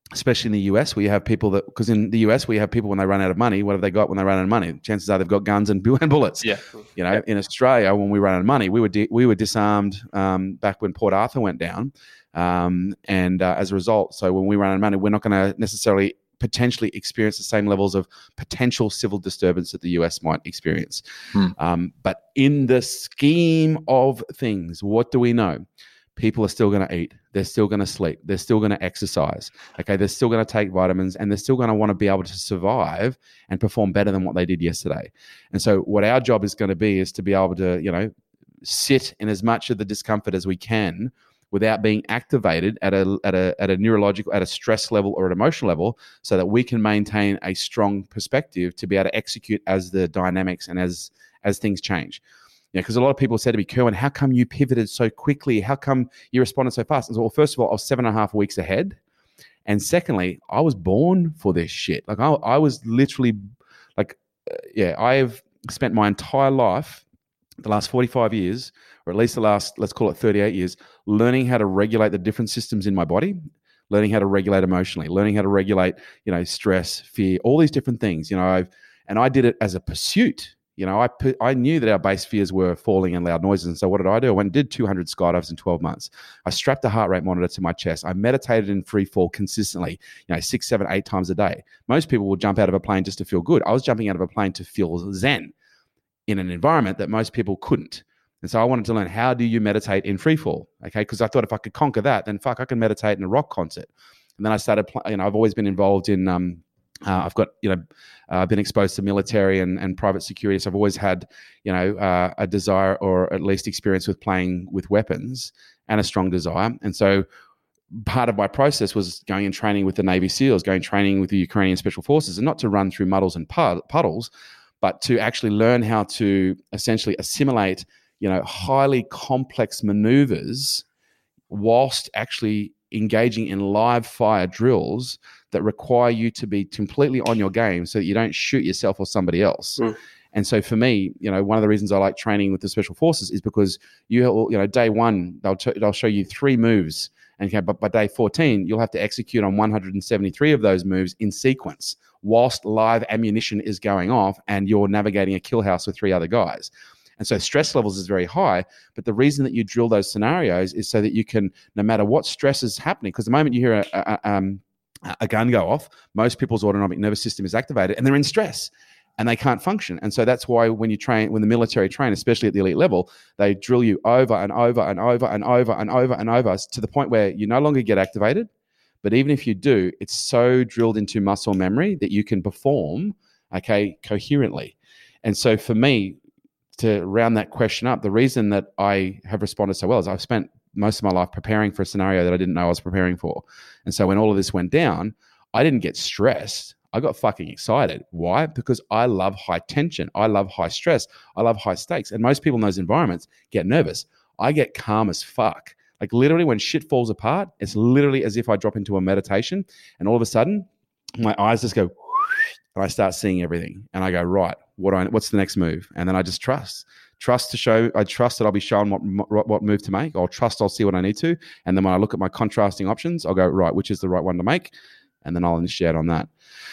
especially in the U S, where you have people that, because in the U S, where you have people when they run out of money, what have they got when they run out of money? Chances are they've got guns and bullets. Yeah. You know, yeah. in Australia, when we ran out of money, we were di- we were disarmed um, back when Port Arthur went down, um, and uh, as a result, so when we run out of money, we're not going to necessarily potentially experience the same levels of potential civil disturbance that the U S might experience. Hmm. Um, but in the scheme of things, what do we know? People are still going to eat. They're still going to sleep. They're still going to exercise. Okay, they're still going to take vitamins, and they're still going to want to be able to survive and perform better than what they did yesterday. And so, what our job is going to be is to be able to, you know, sit in as much of the discomfort as we can without being activated at a at a at a neurological, at a stress level or an emotional level, so that we can maintain a strong perspective to be able to execute as the dynamics and as as things change. Yeah, because a lot of people said to me, Kerwin, how come you pivoted so quickly? How come you responded so fast? And so, well, first of all, I was seven and a half weeks ahead. And secondly, I was born for this shit. Like I, I was literally like, uh, yeah, I have spent my entire life, the last forty-five years, or at least the last, let's call it thirty-eight years, learning how to regulate the different systems in my body, learning how to regulate emotionally, learning how to regulate, you know, stress, fear, all these different things, you know, I've, and I did it as a pursuit. You know, I put, I knew that our base fears were falling and loud noises. And so what did I do? I went and did two hundred skydives in twelve months. I strapped a heart rate monitor to my chest. I meditated in free fall consistently, you know, six, seven, eight times a day. Most people will jump out of a plane just to feel good. I was jumping out of a plane to feel zen in an environment that most people couldn't. And so I wanted to learn, how do you meditate in free fall? Okay, because I thought if I could conquer that, then fuck, I can meditate in a rock concert. And then I started, you know, I've always been involved in, um, Uh, I've got, you know, uh, been exposed to military and, and private security. So I've always had, you know, uh, a desire or at least experience with playing with weapons and a strong desire. And so part of my process was going and training with the Navy SEALs, going training with the Ukrainian Special Forces, and not to run through muddles and puddles, but to actually learn how to essentially assimilate, you know, highly complex maneuvers whilst actually engaging in live fire drills that require you to be completely on your game so that you don't shoot yourself or somebody else. Mm. And so for me, you know, one of the reasons I like training with the Special Forces is because you, you know, day one, they'll, t- they'll show you three moves. And okay, but by day fourteen, you'll have to execute on one hundred seventy-three of those moves in sequence whilst live ammunition is going off and you're navigating a kill house with three other guys. And so stress levels is very high, but the reason that you drill those scenarios is so that you can, no matter what stress is happening, because the moment you hear a, a, um, a gun go off, most people's autonomic nervous system is activated and they're in stress and they can't function. And so that's why when you train, when the military train, especially at the elite level, they drill you over and over and over and over and over and over to the point where you no longer get activated. But even if you do, it's so drilled into muscle memory that you can perform, okay, coherently. And so for me, to round that question up, the reason that I have responded so well is I've spent most of my life preparing for a scenario that I didn't know I was preparing for. And so when all of this went down, I didn't get stressed. I got fucking excited. Why? Because I love high tension. I love high stress. I love high stakes. And most people in those environments get nervous. I get calm as fuck. Like literally when shit falls apart, it's literally as if I drop into a meditation and all of a sudden my eyes just go and I start seeing everything. And I go, right, what do I, what's the next move? And then I just trust. Trust to show, I trust that I'll be shown what, what move to make. I'll trust I'll see what I need to. And then when I look at my contrasting options, I'll go, right, which is the right one to make? And then I'll initiate on that.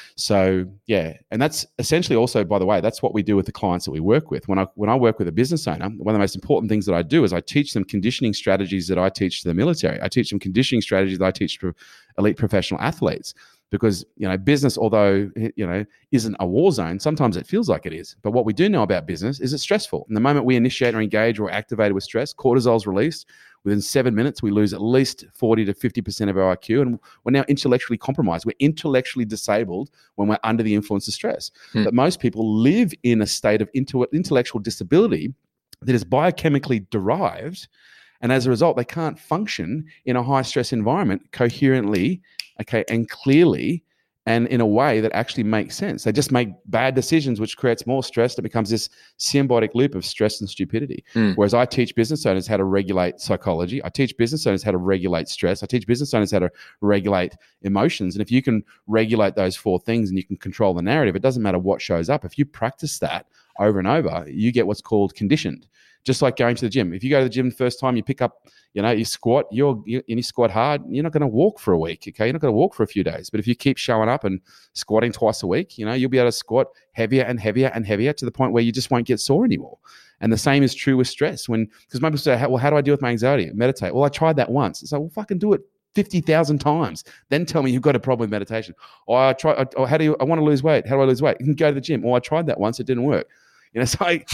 So yeah, and that's essentially also, by the way, that's what we do with the clients that we work with. When I when I work with a business owner, one of the most important things that I do is I teach them conditioning strategies that I teach to the military. I teach them conditioning strategies that I teach to elite professional athletes. Because, you know, business, although, you know, isn't a war zone, sometimes it feels like it is. But what we do know about business is it's stressful. And the moment we initiate or engage or activated with stress, cortisol is released. Within seven minutes, we lose at least forty to fifty percent of our I Q. And we're now intellectually compromised. We're intellectually disabled when we're under the influence of stress. Hmm. But most people live in a state of intellectual disability that is biochemically derived. And as a result, they can't function in a high stress environment coherently, okay, and clearly, and in a way that actually makes sense. They just make bad decisions, which creates more stress. It becomes this symbiotic loop of stress and stupidity. Mm. Whereas I teach business owners how to regulate psychology. I teach business owners how to regulate stress. I teach business owners how to regulate emotions. And if you can regulate those four things and you can control the narrative, it doesn't matter what shows up. If you practice that over and over, you get what's called conditioned Just like going to the gym. If you go to the gym the first time, you pick up, you know, you squat, you're, you, and you squat hard, you're not going to walk for a week, okay? You're not going to walk for a few days. But if you keep showing up and squatting twice a week, you know, you'll be able to squat heavier and heavier and heavier to the point where you just won't get sore anymore. And the same is true with stress. When, because most people say, well, how do I deal with my anxiety? Meditate. Well, I tried that once. It's like, well, fucking do it fifty thousand times. Then tell me you've got a problem with meditation. Or I try, or how do you, I want to lose weight. How do I lose weight? You can go to the gym. Or I tried that once. It didn't work. You know, it's like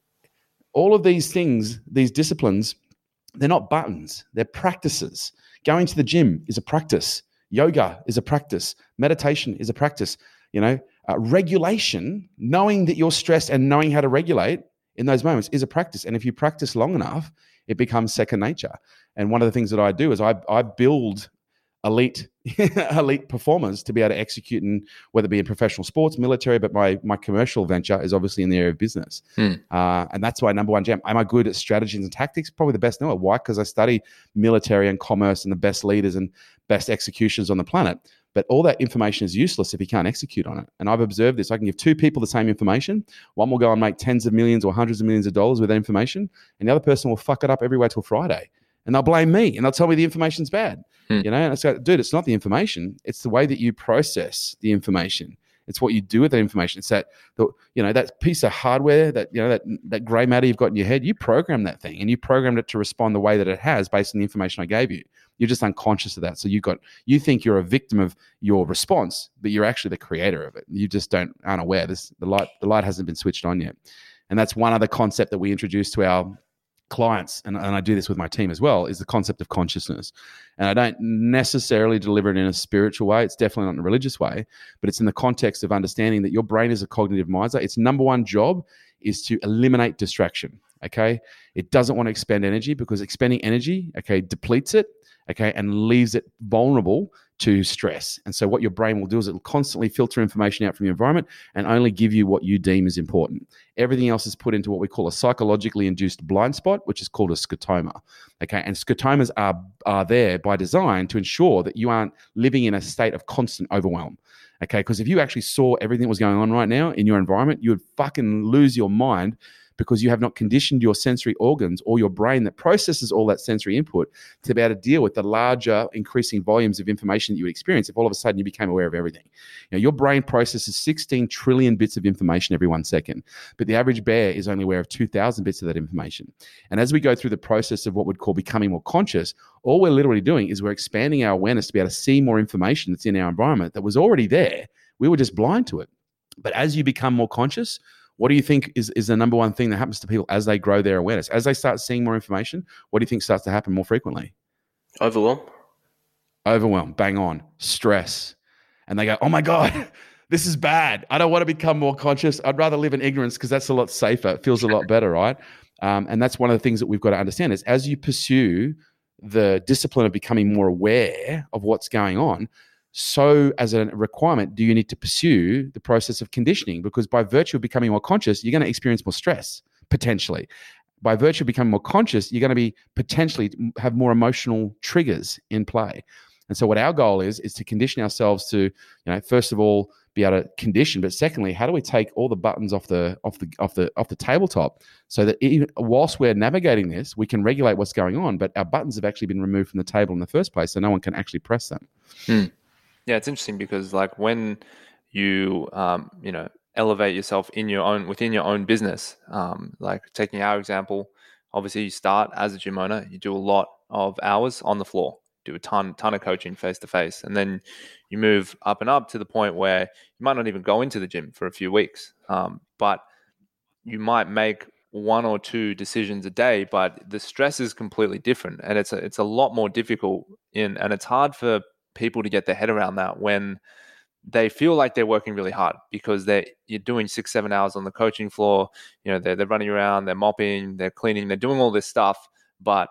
all of these things, these disciplines, they're not buttons. They're practices. Going to the gym is a practice. Yoga is a practice. Meditation is a practice. You know, uh, regulation, knowing that you're stressed and knowing how to regulate in those moments is a practice. And if you practice long enough, it becomes second nature. And one of the things that I do is I, I build elite elite performers to be able to execute in, whether it be in professional sports, military, but my my commercial venture is obviously in the area of business. Hmm. Uh, and that's my number one jam. Am I good at strategies and tactics? Probably the best. No. Why? Because I study military and commerce and the best leaders and best executions on the planet. But all that information is useless if you can't execute on it. And I've observed this. I can give two people the same information. One will go and make tens of millions or hundreds of millions of dollars with that information, and the other person will fuck it up every way till Friday. And they'll blame me, and they'll tell me the information's bad. Hmm. You know, and it's like, dude, it's not the information. It's the way that you process the information. It's what you do with that information. It's that, the, you know, that piece of hardware, that, you know, that that gray matter you've got in your head, you program that thing, and you programmed it to respond the way that it has based on the information I gave you. You're just unconscious of that. So you got, you think you're a victim of your response, but you're actually the creator of it. You just don't aren't aware. This the light the light hasn't been switched on yet. And that's one other concept that we introduce to our clients, and, and I do this with my team as well, is the concept of consciousness. And I don't necessarily deliver it in a spiritual way. It's definitely not in a religious way, but it's in the context of understanding that your brain is a cognitive miser. Its number one job is to eliminate distraction. Okay. It doesn't want to expend energy, because expending energy, okay, depletes it, okay, and leaves it vulnerable to stress. And so what your brain will do is it will constantly filter information out from your environment and only give you what you deem is important. Everything else is put into what we call a psychologically induced blind spot, which is called a scotoma. Okay, and scotomas are, are there by design to ensure that you aren't living in a state of constant overwhelm. Okay, because if you actually saw everything that was going on right now in your environment, you would fucking lose your mind, because you have not conditioned your sensory organs or your brain that processes all that sensory input to be able to deal with the larger, increasing volumes of information that you would experience if all of a sudden you became aware of everything. You know, your brain processes sixteen trillion bits of information every one second, but the average bear is only aware of two thousand bits of that information. And as we go through the process of what we'd call becoming more conscious, all we're literally doing is we're expanding our awareness to be able to see more information that's in our environment that was already there. We were just blind to it. But as you become more conscious, what do you think is, is the number one thing that happens to people as they grow their awareness? As they start seeing more information, what do you think starts to happen more frequently? Overwhelm. Overwhelm, bang on, stress. And they go, oh my God, this is bad. I don't want to become more conscious. I'd rather live in ignorance, because that's a lot safer. It feels a lot better, right? Um, and that's one of the things that we've got to understand is as you pursue the discipline of becoming more aware of what's going on, so as a requirement, do you need to pursue the process of conditioning? Because by virtue of becoming more conscious, you're going to experience more stress, potentially. By virtue of becoming more conscious, you're going to be potentially have more emotional triggers in play. And so what our goal is, is to condition ourselves to, you know, first of all, be able to condition, but secondly, how do we take all the buttons off the off the off the off the tabletop so that even whilst we're navigating this, we can regulate what's going on, but our buttons have actually been removed from the table in the first place, so no one can actually press them. Hmm. Yeah, it's interesting because like when you, um, you know, elevate yourself in your own, within your own business, um, like taking our example, obviously you start as a gym owner, you do a lot of hours on the floor, do a ton, ton of coaching face to face. And then you move up and up to the point where you might not even go into the gym for a few weeks. Um, but you might make one or two decisions a day, but the stress is completely different. And it's a, it's a lot more difficult in, and it's hard for people to get their head around that when they feel like they're working really hard because they're you're doing six, seven hours on the coaching floor. You know, they're, they're running around, they're mopping, they're cleaning, they're doing all this stuff. But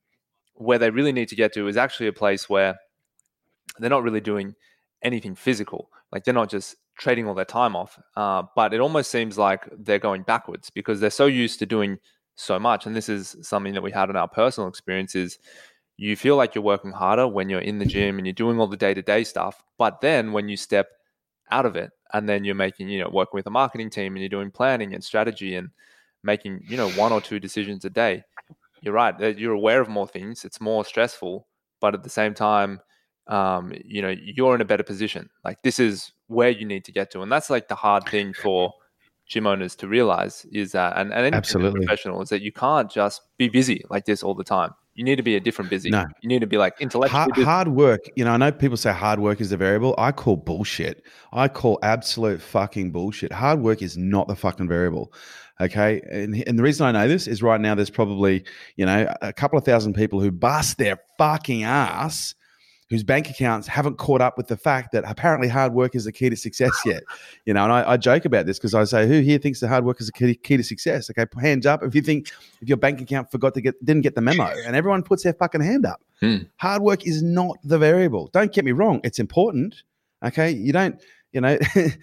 where they really need to get to is actually a place where they're not really doing anything physical. Like they're not just trading all their time off. Uh, but it almost seems like they're going backwards because they're so used to doing so much. And this is something that we had in our personal experiences. You feel like you're working harder when you're in the gym and you're doing all the day-to-day stuff. But then when you step out of it and then you're making, you know, working with a marketing team and you're doing planning and strategy and making, you know, one or two decisions a day, you're right. that You're aware of more things. It's more stressful, but at the same time, um, you know, you're in a better position. Like this is where you need to get to, and that's like the hard thing for gym owners to realize is that, and, and any Absolutely. professional is that you can't just be busy like this all the time. You need to be a different busy. No. You need to be like intellectually hard, busy. hard work. You know, I know people say hard work is the variable. I call bullshit. I call absolute fucking bullshit. Hard work is not the fucking variable. Okay. And, and the reason I know this is right now there's probably, you know, a couple of thousand people who bust their fucking ass, whose bank accounts haven't caught up with the fact that apparently hard work is the key to success yet. You know, and I, I joke about this because I say, who here thinks that hard work is the key, key to success? Okay, hands up if you think if your bank account forgot to get, didn't get the memo, and everyone puts their fucking hand up. Hmm. Hard work is not the variable. Don't get me wrong, it's important. Okay, you don't, you know,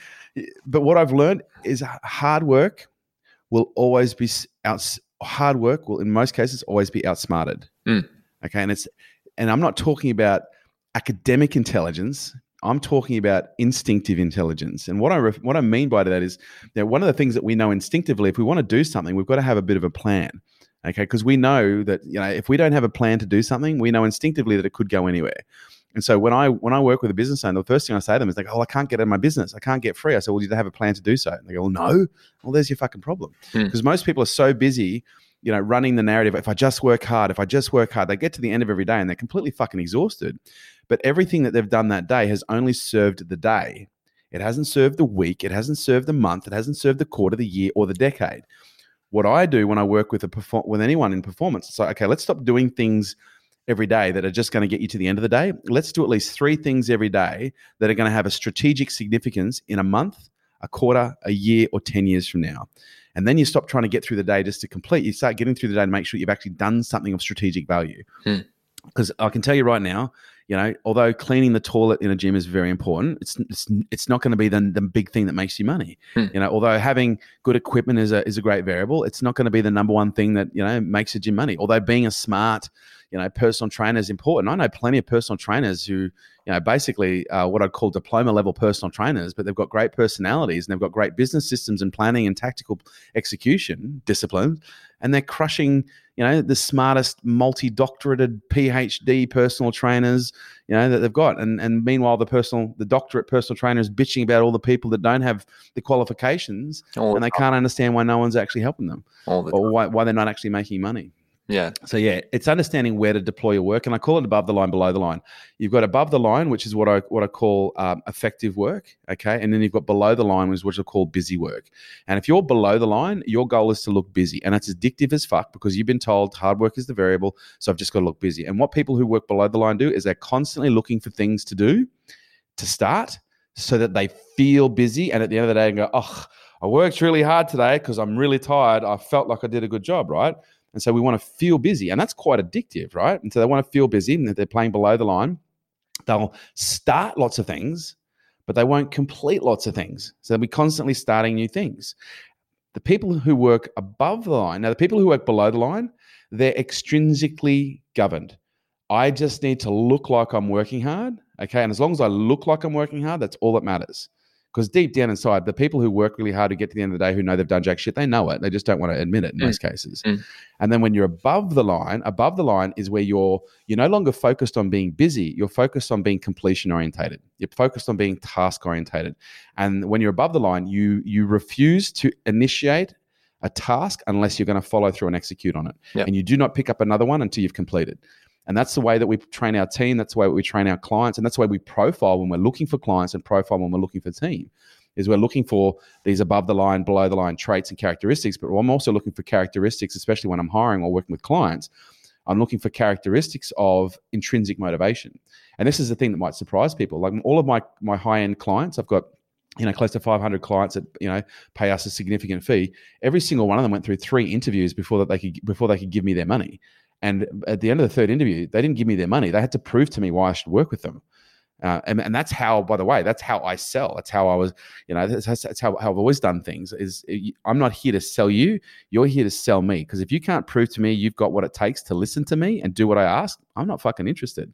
but what I've learned is hard work will always be out. Hard work will, in most cases, always be outsmarted. Hmm. Okay, and it's, and I'm not talking about academic intelligence. I'm talking about instinctive intelligence. And what I ref- what I mean by that is, you know, one of the things that we know instinctively, if we want to do something, we've got to have a bit of a plan. Okay, because we know that, you know, if we don't have a plan to do something, we know instinctively that it could go anywhere. And so when I when I work with a business owner, the first thing I say to them is like, "Oh, I can't get out of my business. I can't get free." I say, "Well, do you have a plan to do so?" And they go, "Well, no." Well, there's your fucking problem. Because hmm. most people are so busy, you know, running the narrative. If I just work hard, if I just work hard, they get to the end of every day and they're completely fucking exhausted. But everything that they've done that day has only served the day. It hasn't served the week. It hasn't served the month. It hasn't served the quarter, the year, or the decade. What I do when I work with a perform- with anyone in performance, it's like, okay, let's stop doing things every day that are just going to get you to the end of the day. Let's do at least three things every day that are going to have a strategic significance in a month, a quarter, a year, or ten years from now. And then you stop trying to get through the day just to complete. You start getting through the day and make sure you've actually done something of strategic value. Because hmm. I can tell you right now, you know, although cleaning the toilet in a gym is very important, it's it's, it's not going to be the, the big thing that makes you money. Hmm. You know, although having good equipment is a is a great variable, it's not going to be the number one thing that, you know, makes a gym money. Although being a smart, you know, personal trainer is important. I know plenty of personal trainers who, you know, basically uh, what I'd call diploma level personal trainers, but they've got great personalities and they've got great business systems and planning and tactical execution disciplines, and they're crushing, you know, the smartest multi-doctorated PhD personal trainers, you know, that they've got. And and meanwhile, the personal, the doctorate personal trainer is bitching about all the people that don't have the qualifications all and the they can't understand why no one's actually helping them all the or why, why they're not actually making money. Yeah. So yeah, it's understanding where to deploy your work, and I call it above the line, below the line. You've got above the line, which is what I what I call um, effective work, okay, and then you've got below the line, which is what I call busy work. And if you're below the line, your goal is to look busy, and it's addictive as fuck because you've been told hard work is the variable, so I've just got to look busy. And what people who work below the line do is they're constantly looking for things to do, to start, so that they feel busy, and at the end of the day, go, oh, I worked really hard today because I'm really tired. I felt like I did a good job, right? And so we want to feel busy, and that's quite addictive, right? And so they want to feel busy, and if they're playing below the line, they'll start lots of things, but they won't complete lots of things. So they'll be constantly starting new things. The people who work above the line, now the people who work below the line, they're extrinsically governed. I just need to look like I'm working hard, okay? And as long as I look like I'm working hard, that's all that matters. Because deep down inside, the people who work really hard to get to the end of the day who know they've done jack shit, they know it. They just don't want to admit it in mm. most cases. Mm. And then when you're above the line, above the line is where you're you're no longer focused on being busy. You're focused on being completion orientated. You're focused on being task orientated. And when you're above the line, you you refuse to initiate a task unless you're going to follow through and execute on it. Yep. And you do not pick up another one until you've completed. And that's the way that we train our team. That's the way we train our clients. And that's the way we profile when we're looking for clients and profile when we're looking for team, is we're looking for these above the line, below the line traits and characteristics. But I'm also looking for characteristics, especially when I'm hiring or working with clients. I'm looking for characteristics of intrinsic motivation. And this is the thing that might surprise people. Like all of my, my high-end clients, I've got, you know, close to five hundred clients that, you know, pay us a significant fee. Every single one of them went through three interviews before that they could, before they could give me their money. And at the end of the third interview, they didn't give me their money. They had to prove to me why I should work with them. Uh, and, and that's how, by the way, that's how I sell. That's how I was, you know, that's, that's how, how I've always done things is I'm not here to sell you. You're here to sell me. Because if you can't prove to me you've got what it takes to listen to me and do what I ask, I'm not fucking interested.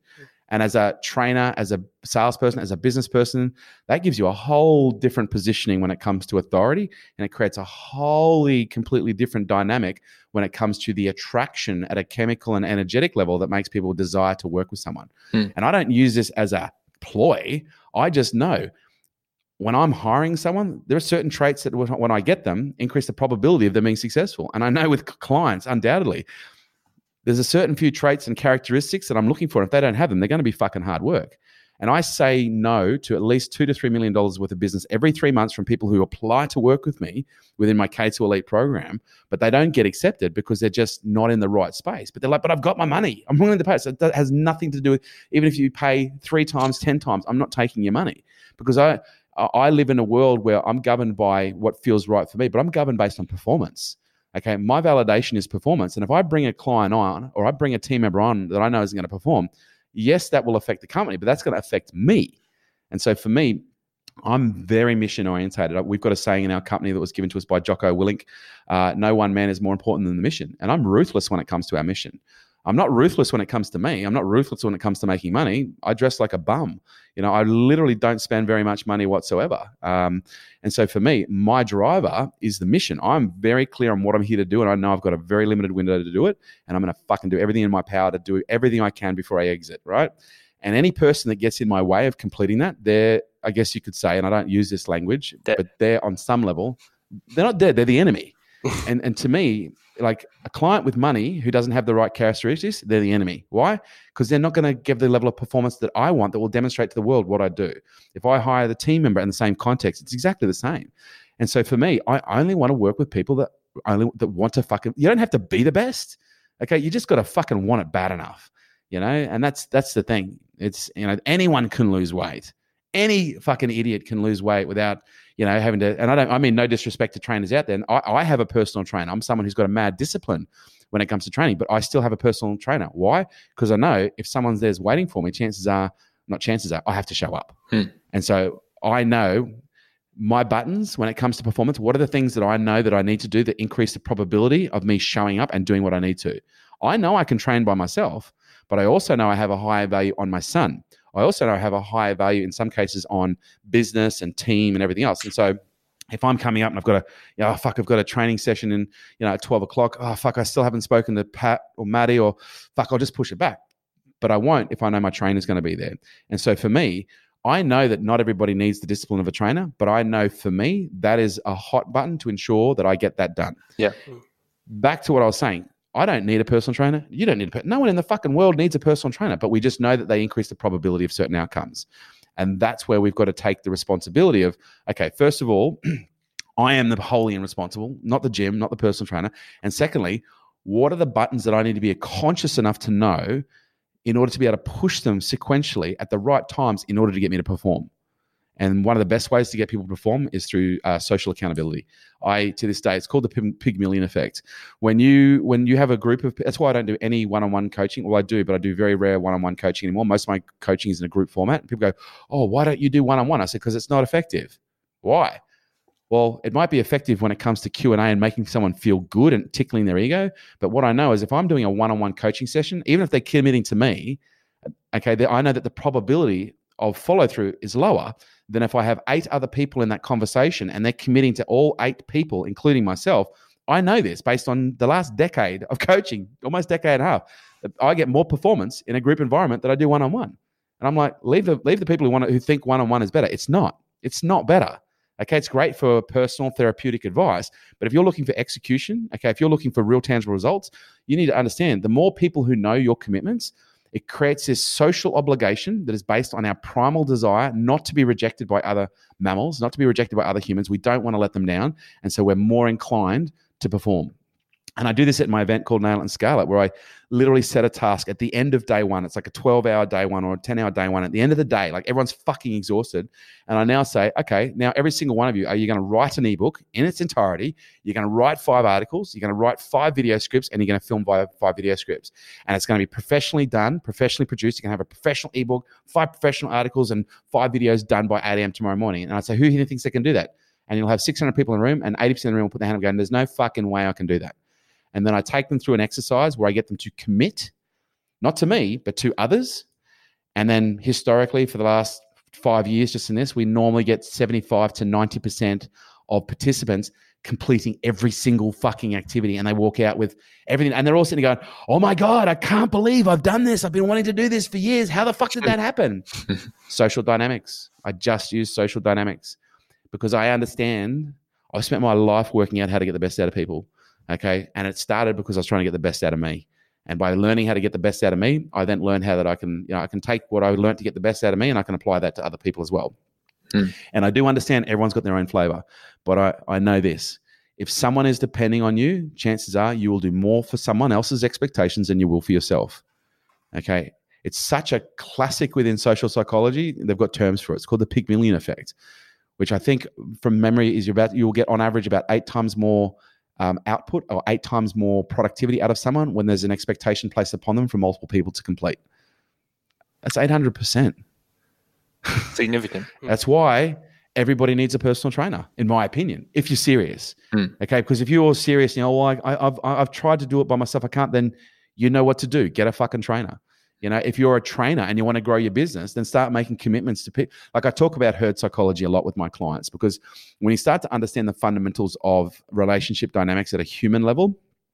And as a trainer, as a salesperson, as a business person, that gives you a whole different positioning when it comes to authority. And it creates a wholly, completely different dynamic when it comes to the attraction at a chemical and energetic level that makes people desire to work with someone. Mm. And I don't use this as a ploy. I just know when I'm hiring someone, there are certain traits that when I get them, increase the probability of them being successful. And I know with clients, undoubtedly, there's a certain few traits and characteristics that I'm looking for. If they don't have them, they're going to be fucking hard work. And I say no to at least two to three million dollars worth of business every three months from people who apply to work with me within my K two Elite program, but they don't get accepted because they're just not in the right space. But they're like, but I've got my money. I'm willing to pay. So that has nothing to do with, even if you pay three times, ten times, I'm not taking your money because I, I live in a world where I'm governed by what feels right for me, but I'm governed based on performance. Okay, my validation is performance. And if I bring a client on or I bring a team member on that I know isn't going to perform, yes, that will affect the company, but that's going to affect me. And so for me, I'm very mission orientated. We've got a saying in our company that was given to us by Jocko Willink, uh, no one man is more important than the mission. And I'm ruthless when it comes to our mission. I'm not ruthless when it comes to me. I'm not ruthless when it comes to making money. I dress like a bum. You know, I literally don't spend very much money whatsoever. Um, and so for me, my driver is the mission. I'm very clear on what I'm here to do, and I know I've got a very limited window to do it, and I'm going to fucking do everything in my power to do everything I can before I exit, right? And any person that gets in my way of completing that, they're, I guess you could say, and I don't use this language, dead. But they're on some level, they're not dead, they're the enemy. and and to me, like a client with money who doesn't have the right characteristics, they're the enemy. Why? Because they're not going to give the level of performance that I want that will demonstrate to the world what I do. If I hire the team member in the same context, it's exactly the same. And so for me, I only want to work with people that only that want to fucking, you don't have to be the best. Okay. You just got to fucking want it bad enough, you know? And that's, that's the thing. It's, you know, anyone can lose weight. Any fucking idiot can lose weight without, you know, having to, and I don't, I mean, no disrespect to trainers out there. And I, I have a personal trainer. I'm someone who's got a mad discipline when it comes to training, but I still have a personal trainer. Why? Because I know if someone's there's waiting for me, chances are, not chances are, I have to show up. Hmm. And so I know my buttons when it comes to performance. What are the things that I know that I need to do that increase the probability of me showing up and doing what I need to? I know I can train by myself, but I also know I have a higher value on my son. I also know I have a higher value in some cases on business and team and everything else. And so if I'm coming up and I've got a, you know, oh, fuck, I've got a training session in, you know, at twelve o'clock. Oh, fuck, I still haven't spoken to Pat or Maddie, or fuck, I'll just push it back. But I won't if I know my trainer's going to be there. And so for me, I know that not everybody needs the discipline of a trainer, but I know for me, that is a hot button to ensure that I get that done. Yeah. Back to what I was saying. I don't need a personal trainer. You don't need a personal. No one in the fucking world needs a personal trainer, but we just know that they increase the probability of certain outcomes. And that's where we've got to take the responsibility of, okay, first of all, I am the wholly and responsible, not the gym, not the personal trainer. And secondly, what are the buttons that I need to be conscious enough to know in order to be able to push them sequentially at the right times in order to get me to perform? And one of the best ways to get people to perform is through uh, social accountability. I, to this day, it's called the Pygmalion effect. When you when you have a group of, that's why I don't do any one-on-one coaching. Well, I do, but I do very rare one-on-one coaching anymore. Most of my coaching is in a group format. And people go, oh, why don't you do one-on-one? I said, because it's not effective. Why? Well, it might be effective when it comes to Q and A and making someone feel good and tickling their ego. But what I know is if I'm doing a one-on-one coaching session, even if they're committing to me, okay, I know that the probability of follow-through is lower than if I have eight other people in that conversation and they're committing to all eight people, including myself. I know this based on the last decade of coaching, almost decade and a half. I get more performance in a group environment than I do one-on-one. And I'm like, leave the leave the people who want to, who think one-on-one is better. It's not. It's not better. Okay, it's great for personal therapeutic advice, but if you're looking for execution, okay, if you're looking for real tangible results, you need to understand the more people who know your commitments, it creates this social obligation that is based on our primal desire not to be rejected by other mammals, not to be rejected by other humans. We don't want to let them down. And so we're more inclined to perform. And I do this at my event called Nail It and Scale It, where I literally set a task at the end of day one. It's like a twelve-hour day one or a ten-hour day one. At the end of the day, like everyone's fucking exhausted. And I now say, okay, now every single one of you, are you going to write an ebook in its entirety? You're going to write five articles. You're going to write five video scripts, and you're going to film five, five video scripts. And it's going to be professionally done, professionally produced. You're going to have a professional ebook, five professional articles, and five videos done by eight a.m. tomorrow morning. And I say, who here thinks they can do that? And you'll have six hundred people in the room, and eighty percent of the room will put their hand up going, there's no fucking way I can do that. And then I take them through an exercise where I get them to commit, not to me, but to others. And then historically, for the last five years, just in this, we normally get seventy-five to ninety percent of participants completing every single fucking activity, and they walk out with everything. And they're all sitting going, oh my God, I can't believe I've done this. I've been wanting to do this for years. How the fuck did that happen? Social dynamics. I just use social dynamics because I understand. I spent my life working out how to get the best out of people. Okay. And it started because I was trying to get the best out of me. And by learning how to get the best out of me, I then learned how that I can, you know, I can take what I learned to get the best out of me and I can apply that to other people as well. Hmm. And I do understand everyone's got their own flavor, but I, I know this. If someone is depending on you, chances are you will do more for someone else's expectations than you will for yourself. Okay. It's such a classic within social psychology. They've got terms for it. It's called the Pygmalion effect, which I think from memory is you're about, you'll get on average about eight times more um, output or eight times more productivity out of someone when there's an expectation placed upon them from multiple people to complete. That's eight hundred percent. Significant. That's why everybody needs a personal trainer, in my opinion, if you're serious. Mm. Okay, because if you're serious, you know, well, I, I've I've tried to do it by myself, I can't, then you know what to do. Get a fucking trainer. You know, if you're a trainer and you want to grow your business, then start making commitments to people. Like I talk about herd psychology a lot with my clients because when you start to understand the fundamentals of relationship dynamics at a human level,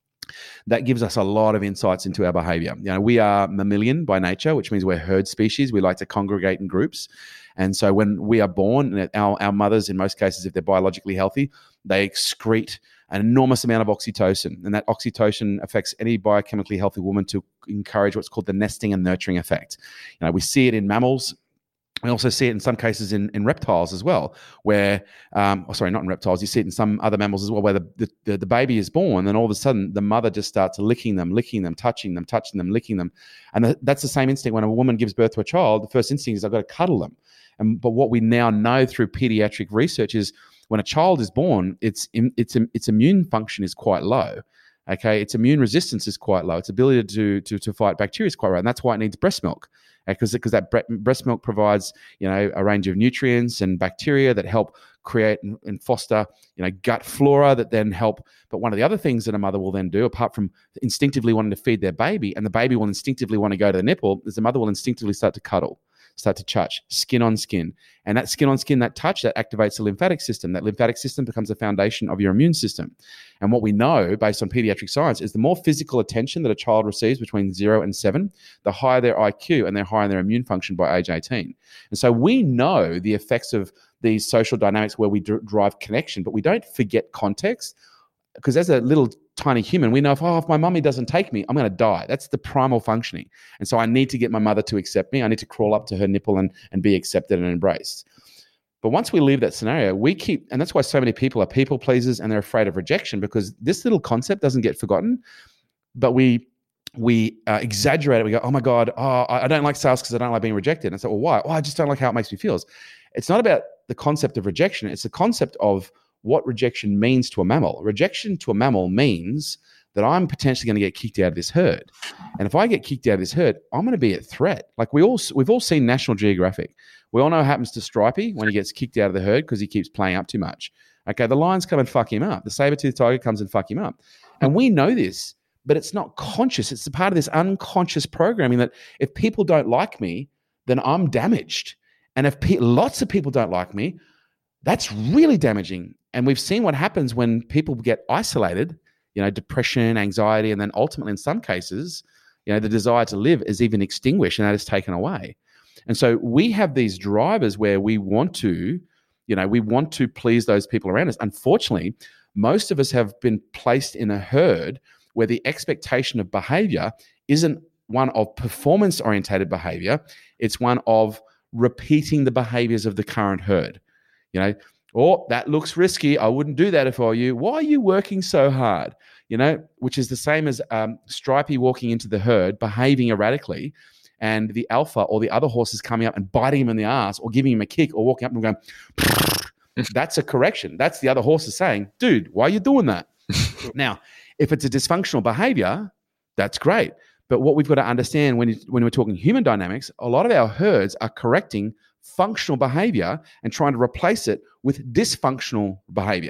that gives us a lot of insights into our behavior. You know, we are mammalian by nature, which means we're herd species. We like to congregate in groups. And so when we are born, our, our mothers, in most cases, if they're biologically healthy, they excrete an enormous amount of oxytocin. And that oxytocin affects any biochemically healthy woman to encourage what's called the nesting and nurturing effect. You know, we see it in mammals. We also see it in some cases in, in reptiles as well, where, um, oh, sorry, not in reptiles, you see it in some other mammals as well, where the, the, the baby is born and all of a sudden the mother just starts licking them, licking them, touching them, touching them, licking them. And the, that's the same instinct when a woman gives birth to a child. The first instinct is I've got to cuddle them. And, but what we now know through pediatric research is when a child is born, its, its, its immune function is quite low. Okay, its immune resistance is quite low. Its ability to to, to fight bacteria is quite low, and that's why it needs breast milk, because because that bre- breast milk provides you know a range of nutrients and bacteria that help create and, and foster you know gut flora that then help. But one of the other things that a mother will then do, apart from instinctively wanting to feed their baby, and the baby will instinctively want to go to the nipple, is the mother will instinctively start to cuddle. Start to touch, skin on skin. And that skin on skin, that touch, that activates the lymphatic system. That lymphatic system becomes the foundation of your immune system. And what we know, based on pediatric science, is the more physical attention that a child receives between zero and seven, the higher their I Q and the higher their immune function by age eighteen. And so we know the effects of these social dynamics where we d- drive connection, but we don't forget context. Because as a little tiny human, we know if, oh, if my mummy doesn't take me, I'm going to die. That's the primal functioning. And so I need to get my mother to accept me. I need to crawl up to her nipple and, and be accepted and embraced. But once we leave that scenario, we keep, and that's why so many people are people pleasers and they're afraid of rejection, because this little concept doesn't get forgotten, but we we uh, exaggerate it. We go, oh my God, oh, I don't like sales because I don't like being rejected. And I say, well, why? Oh, I just don't like how it makes me feel. It's not about the concept of rejection. It's the concept of what rejection means to a mammal. Rejection to a mammal means that I'm potentially going to get kicked out of this herd. And if I get kicked out of this herd, I'm going to be a threat. Like we all, we've all seen National Geographic. We all know what happens to Stripey when he gets kicked out of the herd because he keeps playing up too much. Okay, the lions come and fuck him up. The saber-toothed tiger comes and fuck him up. And we know this, but it's not conscious. It's a part of this unconscious programming that if people don't like me, then I'm damaged. And if pe- lots of people don't like me, that's really damaging. And we've seen what happens when people get isolated, you know, depression, anxiety, and then ultimately in some cases, you know, the desire to live is even extinguished and that is taken away. And so we have these drivers where we want to, you know, we want to please those people around us. Unfortunately, most of us have been placed in a herd where the expectation of behavior isn't one of performance-orientated behavior. It's one of repeating the behaviors of the current herd. You know, oh, that looks risky. I wouldn't do that if I were you. Why are you working so hard? You know, which is the same as um, Stripey walking into the herd, behaving erratically, and the alpha or the other horses coming up and biting him in the ass or giving him a kick or walking up and going, that's a correction. That's the other horses saying, dude, why are you doing that? Now, if it's a dysfunctional behavior, that's great. But what we've got to understand when, when we're talking human dynamics, a lot of our herds are correcting functional behavior and trying to replace it with dysfunctional behavior.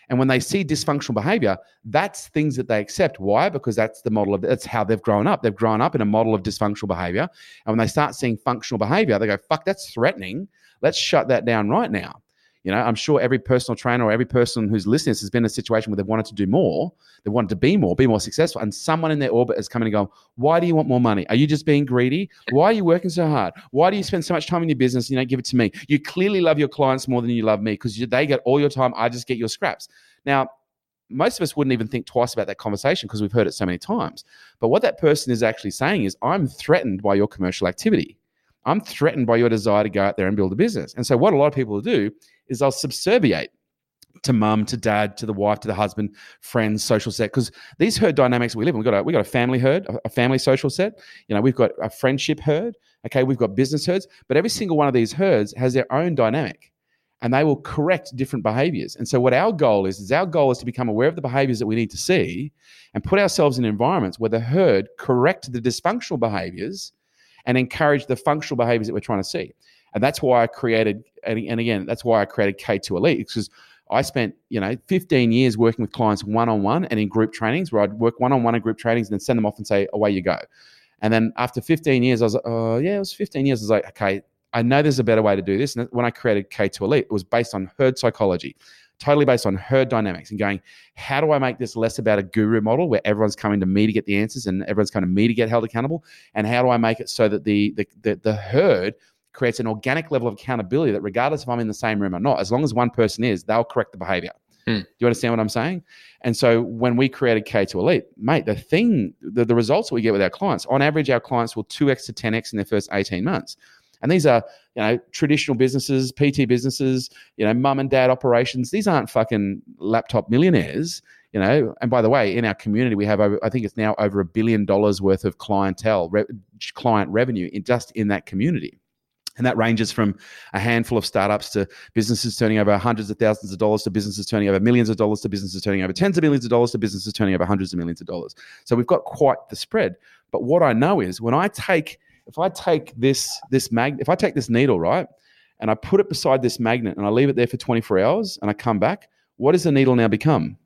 And when they see dysfunctional behavior, that's things that they accept. Why? Because that's the model of, that's how they've grown up. They've grown up in a model of dysfunctional behavior. And when they start seeing functional behavior, they go, fuck, that's threatening. Let's shut that down right now. You know, I'm sure every personal trainer or every person who's listening has been in a situation where they've wanted to do more, they wanted to be more, be more successful, and someone in their orbit has come in and gone, why do you want more money? Are you just being greedy? Why are you working so hard? Why do you spend so much time in your business and you don't give it to me? You clearly love your clients more than you love me because they get all your time, I just get your scraps. Now, most of us wouldn't even think twice about that conversation because we've heard it so many times. But what that person is actually saying is, I'm threatened by your commercial activity. I'm threatened by your desire to go out there and build a business. And so what a lot of people will do is they'll subserviate to mum, to dad, to the wife, to the husband, friends, social set. Because these herd dynamics we live in, we've got a, we've got a family herd, a family social set. You know, we've got a friendship herd. Okay, we've got business herds. But every single one of these herds has their own dynamic. And they will correct different behaviors. And so what our goal is, is our goal is to become aware of the behaviors that we need to see and put ourselves in environments where the herd correct the dysfunctional behaviors and encourage the functional behaviors that we're trying to see. And that's why I created, and again, that's why I created K two Elite, because I spent, you know, fifteen years working with clients one-on-one and in group trainings where I'd work one-on-one in group trainings and then send them off and say, away you go. And then after fifteen years, I was like, oh, yeah, it was fifteen years. I was like, okay, I know there's a better way to do this. And when I created K two Elite, it was based on herd psychology, totally based on herd dynamics and going, how do I make this less about a guru model where everyone's coming to me to get the answers and everyone's coming to me to get held accountable? And how do I make it so that the the the, the herd creates an organic level of accountability that regardless if I'm in the same room or not, as long as one person is, they'll correct the behavior. Mm. Do you understand what I'm saying? And so when we created K two Elite, mate, the thing, the, the results that we get with our clients, on average, our clients will two X to ten X in their first eighteen months. And these are, you know, traditional businesses, P T businesses, you know, mum and dad operations. These aren't fucking laptop millionaires, you know. And by the way, in our community, we have over, I think it's now over a billion dollars worth of clientele, re- client revenue in just in that community. And that ranges from a handful of startups to businesses turning over hundreds of thousands of dollars to businesses turning over millions of dollars to businesses turning over tens of millions of dollars to businesses turning over hundreds of millions of dollars. So we've got quite the spread. But what I know is when I take If I take this this mag, if I take this needle, right, and I put it beside this magnet and I leave it there for twenty-four hours and I come back, what does the needle now become?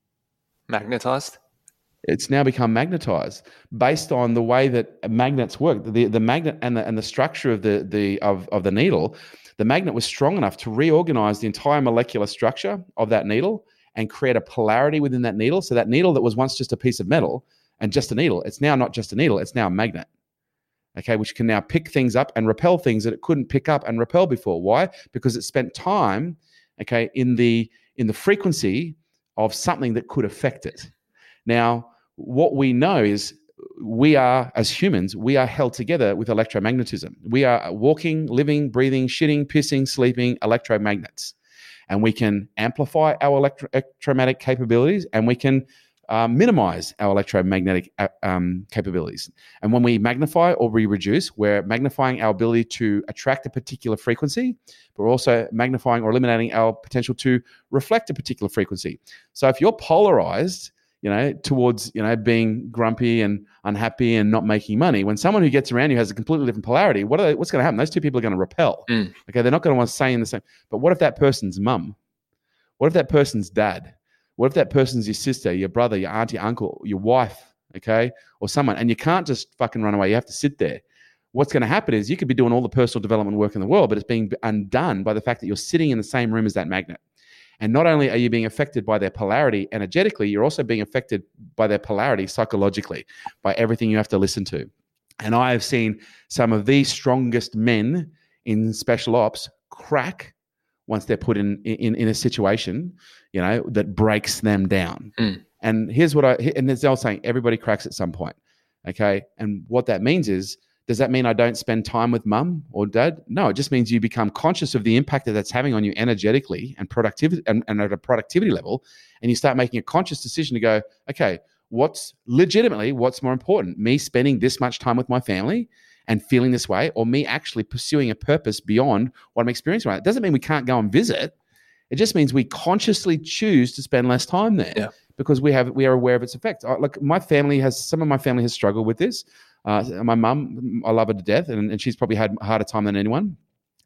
Magnetized. It's now become magnetized based on the way that magnets work. The the magnet and the and the structure of the the of, of the needle, the magnet was strong enough to reorganize the entire molecular structure of that needle and create a polarity within that needle. So that needle that was once just a piece of metal and just a needle, it's now not just a needle, it's now a magnet. Okay, which can now pick things up and repel things that it couldn't pick up and repel before. Why? Because it spent time, okay, in the in the frequency of something that could affect it. Now, what we know is we are, as humans, we are held together with electromagnetism. We are walking, living, breathing, shitting, pissing, sleeping electromagnets. And we can amplify our electro- electromagnetic capabilities and we can Uh, minimize our electromagnetic uh, um, capabilities. And when we magnify or we reduce, we're magnifying our ability to attract a particular frequency, but we're also magnifying or eliminating our potential to reflect a particular frequency. So if you're polarized, you know, towards, you know, being grumpy and unhappy and not making money, when someone who gets around you has a completely different polarity, what are they, what's going to happen? Those two people are going to repel. Mm. Okay, they're not going to want to say in the same. But what if that person's mum? What if that person's dad? What if that person's your sister, your brother, your auntie, uncle, your wife, okay, or someone, and you can't just fucking run away. You have to sit there. What's going to happen is you could be doing all the personal development work in the world, but it's being undone by the fact that you're sitting in the same room as that magnet. And not only are you being affected by their polarity energetically, you're also being affected by their polarity psychologically, by everything you have to listen to. And I have seen some of the strongest men in special ops crack once they're put in, in, in a situation, you know, that breaks them down. Mm. And here's what I, and as I was saying, everybody cracks at some point, okay? And what that means is, does that mean I don't spend time with mum or dad? No, it just means you become conscious of the impact that that's having on you energetically and productivity and, and at a productivity level. And you start making a conscious decision to go, okay, what's legitimately, what's more important? Me spending this much time with my family and feeling this way, or me actually pursuing a purpose beyond what I'm experiencing right now? It doesn't mean we can't go and visit. It just means we consciously choose to spend less time there yeah. because we have we are aware of its effects. I, like my family has, some of my family has struggled with this. Uh, my mum, I love her to death, and, and she's probably had a harder time than anyone.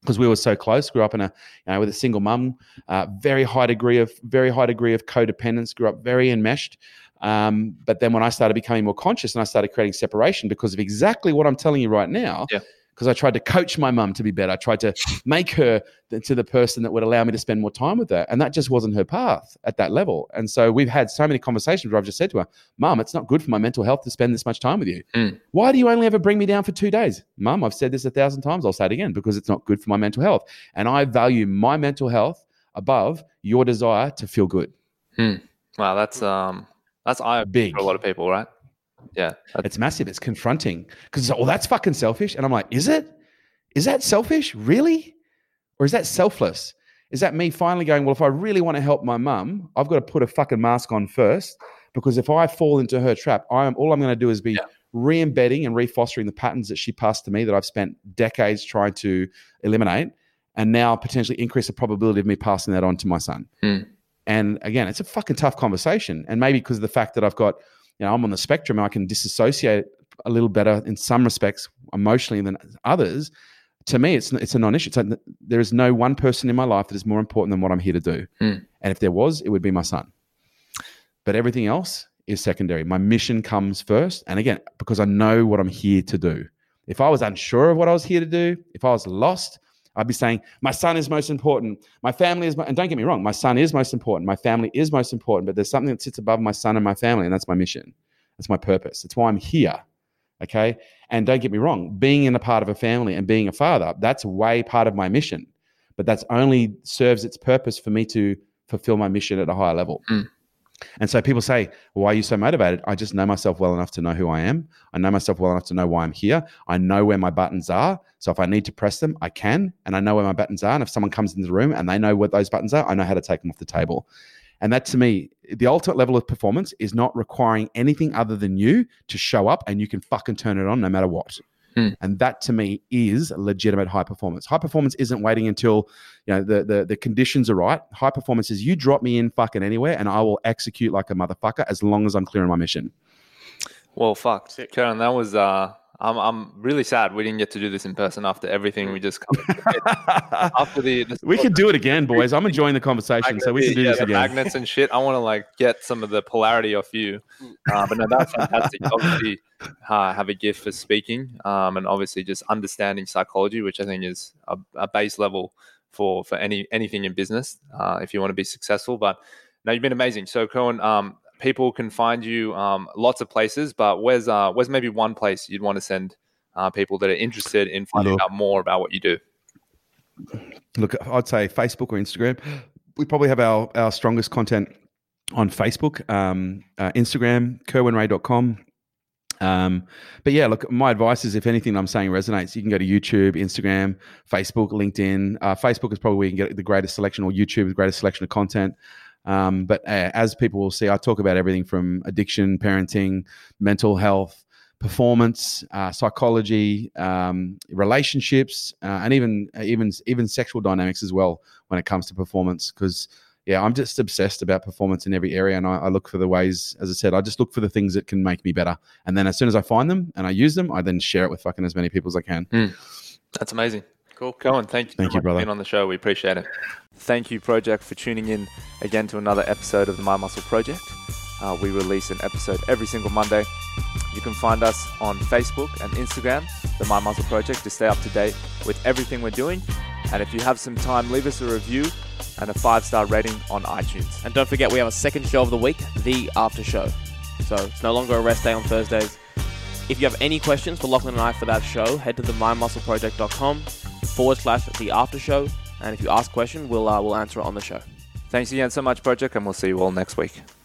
because we were so close. Grew up in a, you know, with a single mum, uh, very high degree of very high degree of codependence. Grew up very enmeshed. Um, but then when I started becoming more conscious and I started creating separation because of exactly what I'm telling you right now, yeah. because I tried to coach my mum to be better. I tried to make her to the person that would allow me to spend more time with her. And that just wasn't her path at that level. And so we've had so many conversations where I've just said to her, Mum, it's not good for my mental health to spend this much time with you. Mm. Why do you only ever bring me down for two days? Mum, I've said this a thousand times. I'll say it again, because it's not good for my mental health. And I value my mental health above your desire to feel good. Mm. Wow, that's um, that's eye big for a lot of people, right? Yeah, it's massive. It's confronting because oh, that's fucking selfish. And I'm like, is it? Is that selfish? Really? Or is that selfless? Is that me finally going, well, if I really want to help my mum, I've got to put a fucking mask on first, because if I fall into her trap, I am all I'm going to do is be yeah. re-embedding and re-fostering the patterns that she passed to me that I've spent decades trying to eliminate, and now potentially increase the probability of me passing that on to my son. Mm. And again, it's a fucking tough conversation. And maybe because of the fact that I've got, you know, I'm on the spectrum, I can disassociate a little better in some respects emotionally than others. To me, it's it's a non-issue. It's like there is no one person in my life that is more important than what I'm here to do. Mm. And if there was, it would be my son. But everything else is secondary. My mission comes first. And again, because I know what I'm here to do. If I was unsure of what I was here to do, if I was lost, I'd be saying, my son is most important. My family is, mo-, and don't get me wrong, my son is most important. My family is most important, but there's something that sits above my son and my family, and that's my mission. That's my purpose. That's why I'm here. Okay. And don't get me wrong, being in a part of a family and being a father, that's way part of my mission, but that's only serves its purpose for me to fulfill my mission at a higher level. Mm. And so people say, why are you so motivated? I just know myself well enough to know who I am. I know myself well enough to know why I'm here. I know where my buttons are. So if I need to press them, I can. And I know where my buttons are. And if someone comes into the room and they know what those buttons are, I know how to take them off the table. And that, to me, the ultimate level of performance is not requiring anything other than you to show up, and you can fucking turn it on no matter what. Hmm. And that, to me, is legitimate high performance. High performance isn't waiting until, you know, the, the, the conditions are right. High performance is you drop me in fucking anywhere and I will execute like a motherfucker as long as I'm clear on my mission. Well, fuck, Karen, that was... uh I'm I'm really sad we didn't get to do this in person after everything we just covered. after the, the we could do it again, boys. I'm enjoying the conversation, so we can do yeah, this the again. Magnets and shit. I want to like get some of the polarity off you, uh, but no, that's fantastic. Obviously, uh, have a gift for speaking, um, and obviously just understanding psychology, which I think is a, a base level for for any anything in business uh, if you want to be successful. But no, you've been amazing. So, Cohen, um. People can find you um, lots of places, but where's uh, where's maybe one place you'd want to send uh, people that are interested in finding Look, out more about what you do? Look, I'd say Facebook or Instagram. We probably have our, our strongest content on Facebook, um, uh, Instagram, kerwin ray dot com. Um, but yeah, look, my advice is if anything I'm saying resonates, you can go to YouTube, Instagram, Facebook, LinkedIn. Uh, Facebook is probably where you can get the greatest selection, or YouTube, the greatest selection of content. Um, but uh, as people will see, I talk about everything from addiction, parenting, mental health, performance, uh, psychology, um, relationships, uh, and even even even sexual dynamics as well when it comes to performance. Because yeah, I'm just obsessed about performance in every area, and I, I look for the ways. As I said, I just look for the things that can make me better, and then as soon as I find them and I use them, I then share it with fucking as many people as I can. Mm. That's amazing. Cool. Cohen, thank you, thank you, brother, for being on the show. We appreciate it. Thank you, Project, for tuning in again to another episode of the My Muscle Project. Uh, we release an episode every single Monday. You can find us on Facebook and Instagram, the My Muscle Project, to stay up to date with everything we're doing. And if you have some time, leave us a review and a five-star rating on iTunes. And don't forget, we have a second show of the week, The After Show. So it's no longer a rest day on Thursdays. If you have any questions for Lachlan and I for that show, head to the my muscle project dot com forward slash the after show. And if you ask a question, we'll, uh, we'll answer it on the show. Thanks again so much, Project, and we'll see you all next week.